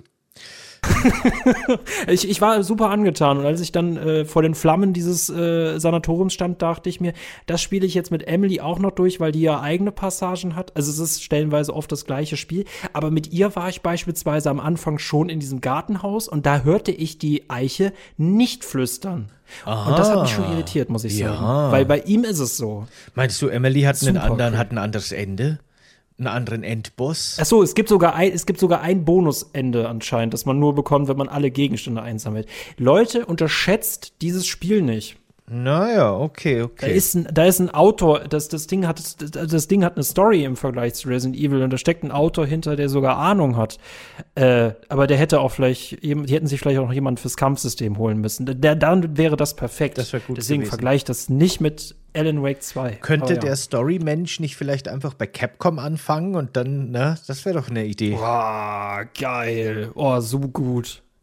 S2: ich, ich war super angetan und als ich dann äh, vor den Flammen dieses äh, Sanatoriums stand, dachte ich mir, das spiele ich jetzt mit Emily auch noch durch, weil die ja eigene Passagen hat. Also es ist stellenweise oft das gleiche Spiel, aber mit ihr war ich beispielsweise am Anfang schon in diesem Gartenhaus und da hörte ich die Eiche nicht flüstern. Aha, und das hat mich schon irritiert, muss ich sagen. Ja. Weil bei ihm ist es so.
S1: Meinst du, Emily hat einen anderen,
S2: cool.
S1: hat ein anderes Ende? Einen anderen Endboss?
S2: Ach so, es gibt sogar ein, es gibt sogar ein Bonusende anscheinend, das man nur bekommt, wenn man alle Gegenstände einsammelt. Leute, unterschätzt dieses Spiel nicht.
S1: Naja, okay, okay.
S2: Da ist ein, da ist ein Autor, das, das Ding hat, das Ding hat eine Story im Vergleich zu Resident Evil und da steckt ein Autor hinter, der sogar Ahnung hat. Äh, aber der hätte auch vielleicht, die hätten sich vielleicht auch noch jemanden fürs Kampfsystem holen müssen. Der, dann wäre das perfekt.
S1: Das wäre gut
S2: Deswegen
S1: gewesen.
S2: Vergleich das nicht mit Alan Wake zwei.
S1: Könnte
S2: ja.
S1: der Story-Mensch nicht vielleicht einfach bei Capcom anfangen und dann, ne, das wäre doch eine Idee.
S2: Boah, geil. Oh, so gut.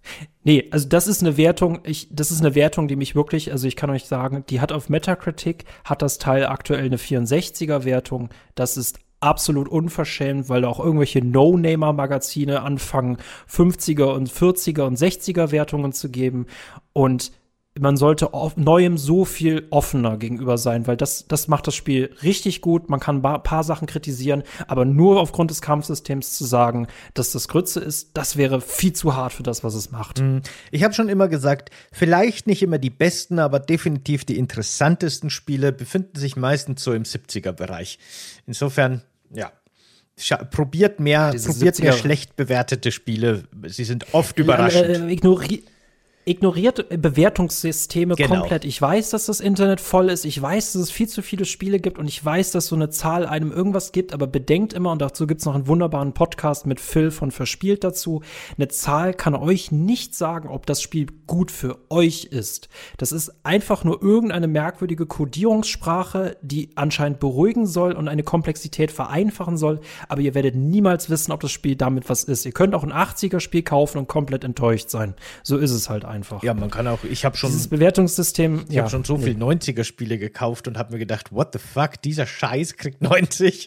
S2: Nee, also das ist eine Wertung, ich, das ist eine Wertung, die mich wirklich, also ich kann euch sagen, die hat auf Metacritic, hat das Teil aktuell eine vierundsechziger-Wertung. Das ist absolut unverschämt, weil da auch irgendwelche No-Namer-Magazine anfangen, fünfziger und vierziger und sechziger Wertungen zu geben. Und man sollte Neuem so viel offener gegenüber sein, weil das, das macht das Spiel richtig gut. Man kann ein paar, paar Sachen kritisieren, aber nur aufgrund des Kampfsystems zu sagen, dass das Grütze ist, das wäre viel zu hart für das, was es macht.
S1: Ich habe schon immer gesagt, vielleicht nicht immer die besten, aber definitiv die interessantesten Spiele befinden sich meistens so im siebziger-Bereich. Insofern, ja. Scha- probiert mehr,
S2: Diese
S1: probiert mehr
S2: siebziger
S1: schlecht bewertete Spiele. Sie sind oft überraschend.
S2: Äh, ignori- Ignoriert Bewertungssysteme
S1: Genau.
S2: komplett. Ich weiß, dass das Internet voll ist. Ich weiß, dass es viel zu viele Spiele gibt. Und ich weiß, dass so eine Zahl einem irgendwas gibt. Aber bedenkt immer, und dazu gibt's noch einen wunderbaren Podcast mit Phil von Verspielt dazu, eine Zahl kann euch nicht sagen, ob das Spiel gut für euch ist. Das ist einfach nur irgendeine merkwürdige Codierungssprache, die anscheinend beruhigen soll und eine Komplexität vereinfachen soll. Aber ihr werdet niemals wissen, ob das Spiel damit was ist. Ihr könnt auch ein achtziger-Spiel kaufen und komplett enttäuscht sein. So ist es halt einfach.
S1: Ja, man kann auch, ich habe schon,
S2: Dieses Bewertungssystem,
S1: ich
S2: ja,
S1: habe schon so
S2: nee.
S1: viel neunziger-Spiele gekauft und habe mir gedacht, what the fuck, dieser Scheiß kriegt neunzig.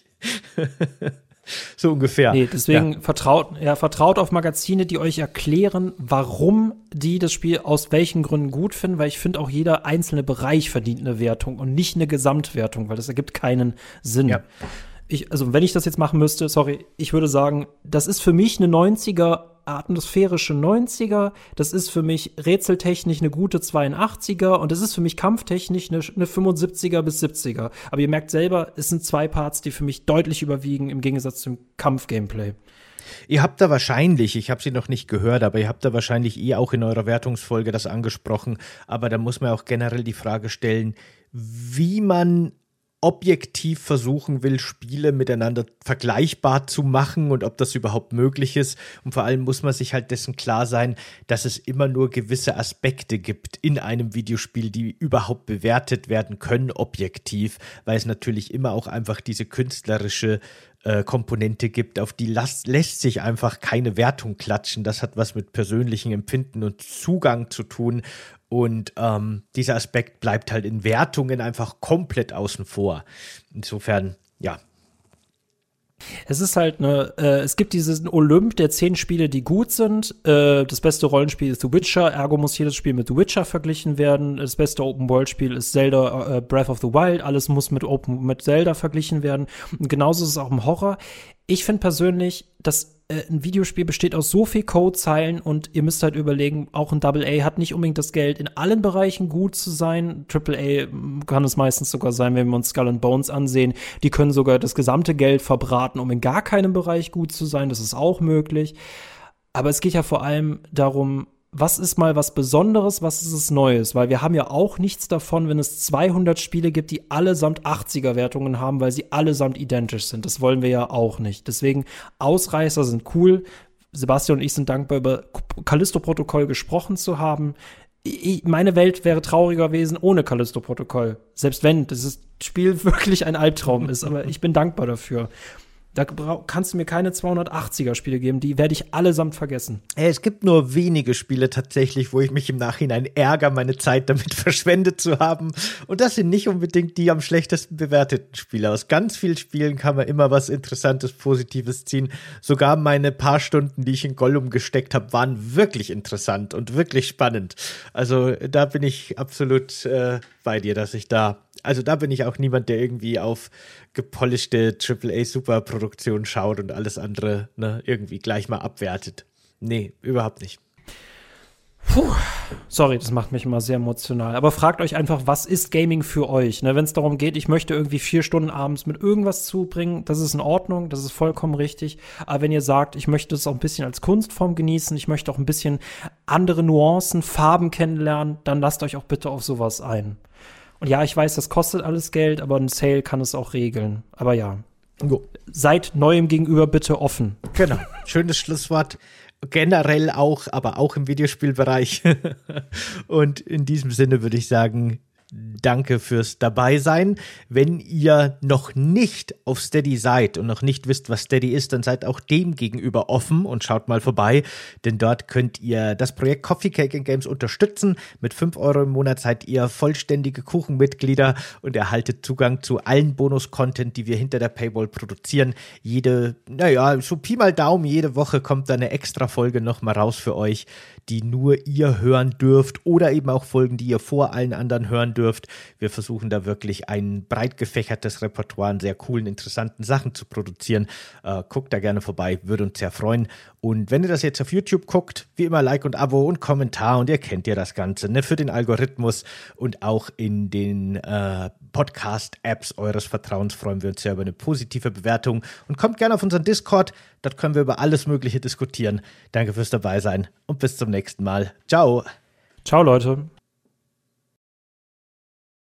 S1: So ungefähr.
S2: Nee, deswegen
S1: Ja.
S2: vertraut, ja, vertraut auf Magazine, die euch erklären, warum die das Spiel aus welchen Gründen gut finden, weil ich finde, auch jeder einzelne Bereich verdient eine Wertung und nicht eine Gesamtwertung, weil das ergibt keinen Sinn.
S1: Ja.
S2: Ich, also wenn ich das jetzt machen müsste, sorry, ich würde sagen, das ist für mich eine neunziger, atmosphärische neunziger, das ist für mich rätseltechnisch eine gute zweiundachtziger und das ist für mich kampftechnisch eine, eine fünfundsiebziger bis siebziger. Aber ihr merkt selber, es sind zwei Parts, die für mich deutlich überwiegen im Gegensatz zum Kampf-Gameplay.
S1: Ihr habt da wahrscheinlich, ich habe sie noch nicht gehört, aber ihr habt da wahrscheinlich eh auch in eurer Wertungsfolge das angesprochen, aber da muss man auch generell die Frage stellen, wie man objektiv versuchen will, Spiele miteinander vergleichbar zu machen und ob das überhaupt möglich ist. Und vor allem muss man sich halt dessen klar sein, dass es immer nur gewisse Aspekte gibt in einem Videospiel, die überhaupt bewertet werden können, objektiv, weil es natürlich immer auch einfach diese künstlerische äh, Komponente gibt, auf die las- lässt sich einfach keine Wertung klatschen. Das hat was mit persönlichem Empfinden und Zugang zu tun. Und ähm, dieser Aspekt bleibt halt in Wertungen einfach komplett außen vor. Insofern, ja.
S2: Es ist halt eine, äh, es gibt diesen Olymp der zehn Spiele, die gut sind. Äh, das beste Rollenspiel ist The Witcher, ergo muss jedes Spiel mit The Witcher verglichen werden. Das beste Open-World-Spiel ist Zelda äh, Breath of the Wild. Alles muss mit Open mit Zelda verglichen werden. Und genauso ist es auch im Horror. Ich finde persönlich, dass äh, ein Videospiel besteht aus so viel Codezeilen und ihr müsst halt überlegen, auch ein Double A hat nicht unbedingt das Geld, in allen Bereichen gut zu sein. Triple A kann es meistens sogar sein, wenn wir uns Skull and Bones ansehen. Die können sogar das gesamte Geld verbraten, um in gar keinem Bereich gut zu sein. Das ist auch möglich. Aber es geht ja vor allem darum, was ist mal was Besonderes, was ist es Neues? Weil wir haben ja auch nichts davon, wenn es zweihundert Spiele gibt, die allesamt achtziger-Wertungen haben, weil sie allesamt identisch sind. Das wollen wir ja auch nicht. Deswegen, Ausreißer sind cool. Sebastian und ich sind dankbar, über Callisto-Protokoll gesprochen zu haben. Ich, meine Welt wäre trauriger gewesen ohne Callisto-Protokoll. Selbst wenn dieses Spiel wirklich ein Albtraum ist. Aber ich bin dankbar dafür. Da kannst du mir keine zweihundertachtziger-Spiele geben, die werde ich allesamt vergessen.
S1: Es gibt nur wenige Spiele tatsächlich, wo ich mich im Nachhinein ärgere, meine Zeit damit verschwendet zu haben. Und das sind nicht unbedingt die am schlechtesten bewerteten Spiele. Aus ganz vielen Spielen kann man immer was Interessantes, Positives ziehen. Sogar meine paar Stunden, die ich in Gollum gesteckt habe, waren wirklich interessant und wirklich spannend. Also da bin ich absolut äh, bei dir, dass ich da Also da bin ich auch niemand, der irgendwie auf gepolischte Triple A-Superproduktion schaut und alles andere ne, irgendwie gleich mal abwertet. Nee, überhaupt nicht.
S2: Puh, sorry, das macht mich immer sehr emotional. Aber fragt euch einfach, was ist Gaming für euch? Ne, wenn es darum geht, ich möchte irgendwie vier Stunden abends mit irgendwas zubringen, das ist in Ordnung, das ist vollkommen richtig. Aber wenn ihr sagt, ich möchte es auch ein bisschen als Kunstform genießen, ich möchte auch ein bisschen andere Nuancen, Farben kennenlernen, dann lasst euch auch bitte auf sowas ein. Und ja, ich weiß, das kostet alles Geld, aber ein Sale kann es auch regeln. Aber ja,
S1: Jo.
S2: seid Neuem gegenüber bitte offen.
S1: Genau, schönes Schlusswort. Generell auch, aber auch im Videospielbereich. Und in diesem Sinne würde ich sagen, danke fürs Dabeisein. Wenn ihr noch nicht auf Steady seid und noch nicht wisst, was Steady ist, dann seid auch dem gegenüber offen und schaut mal vorbei, denn dort könnt ihr das Projekt Coffee Cake and Games unterstützen. Mit fünf Euro im Monat seid ihr vollständige Kuchenmitglieder und erhaltet Zugang zu allen Bonus-Content, die wir hinter der Paywall produzieren. Jede, naja, so Pi mal Daumen, jede Woche kommt da eine extra Folge noch mal raus für euch, die nur ihr hören dürft oder eben auch Folgen, die ihr vor allen anderen hören dürft. Wir versuchen da wirklich ein breit gefächertes Repertoire an sehr coolen, interessanten Sachen zu produzieren. Äh, guckt da gerne vorbei, würde uns sehr freuen. Und wenn ihr das jetzt auf YouTube guckt, wie immer Like und Abo und Kommentar und ihr kennt ja das Ganze, ne, für den Algorithmus und auch in den äh, Podcast-Apps eures Vertrauens freuen wir uns sehr über eine positive Bewertung und kommt gerne auf unseren Discord, dort können wir über alles Mögliche diskutieren. Danke fürs Dabeisein und bis zum nächsten Mal. Ciao.
S2: Ciao, Leute.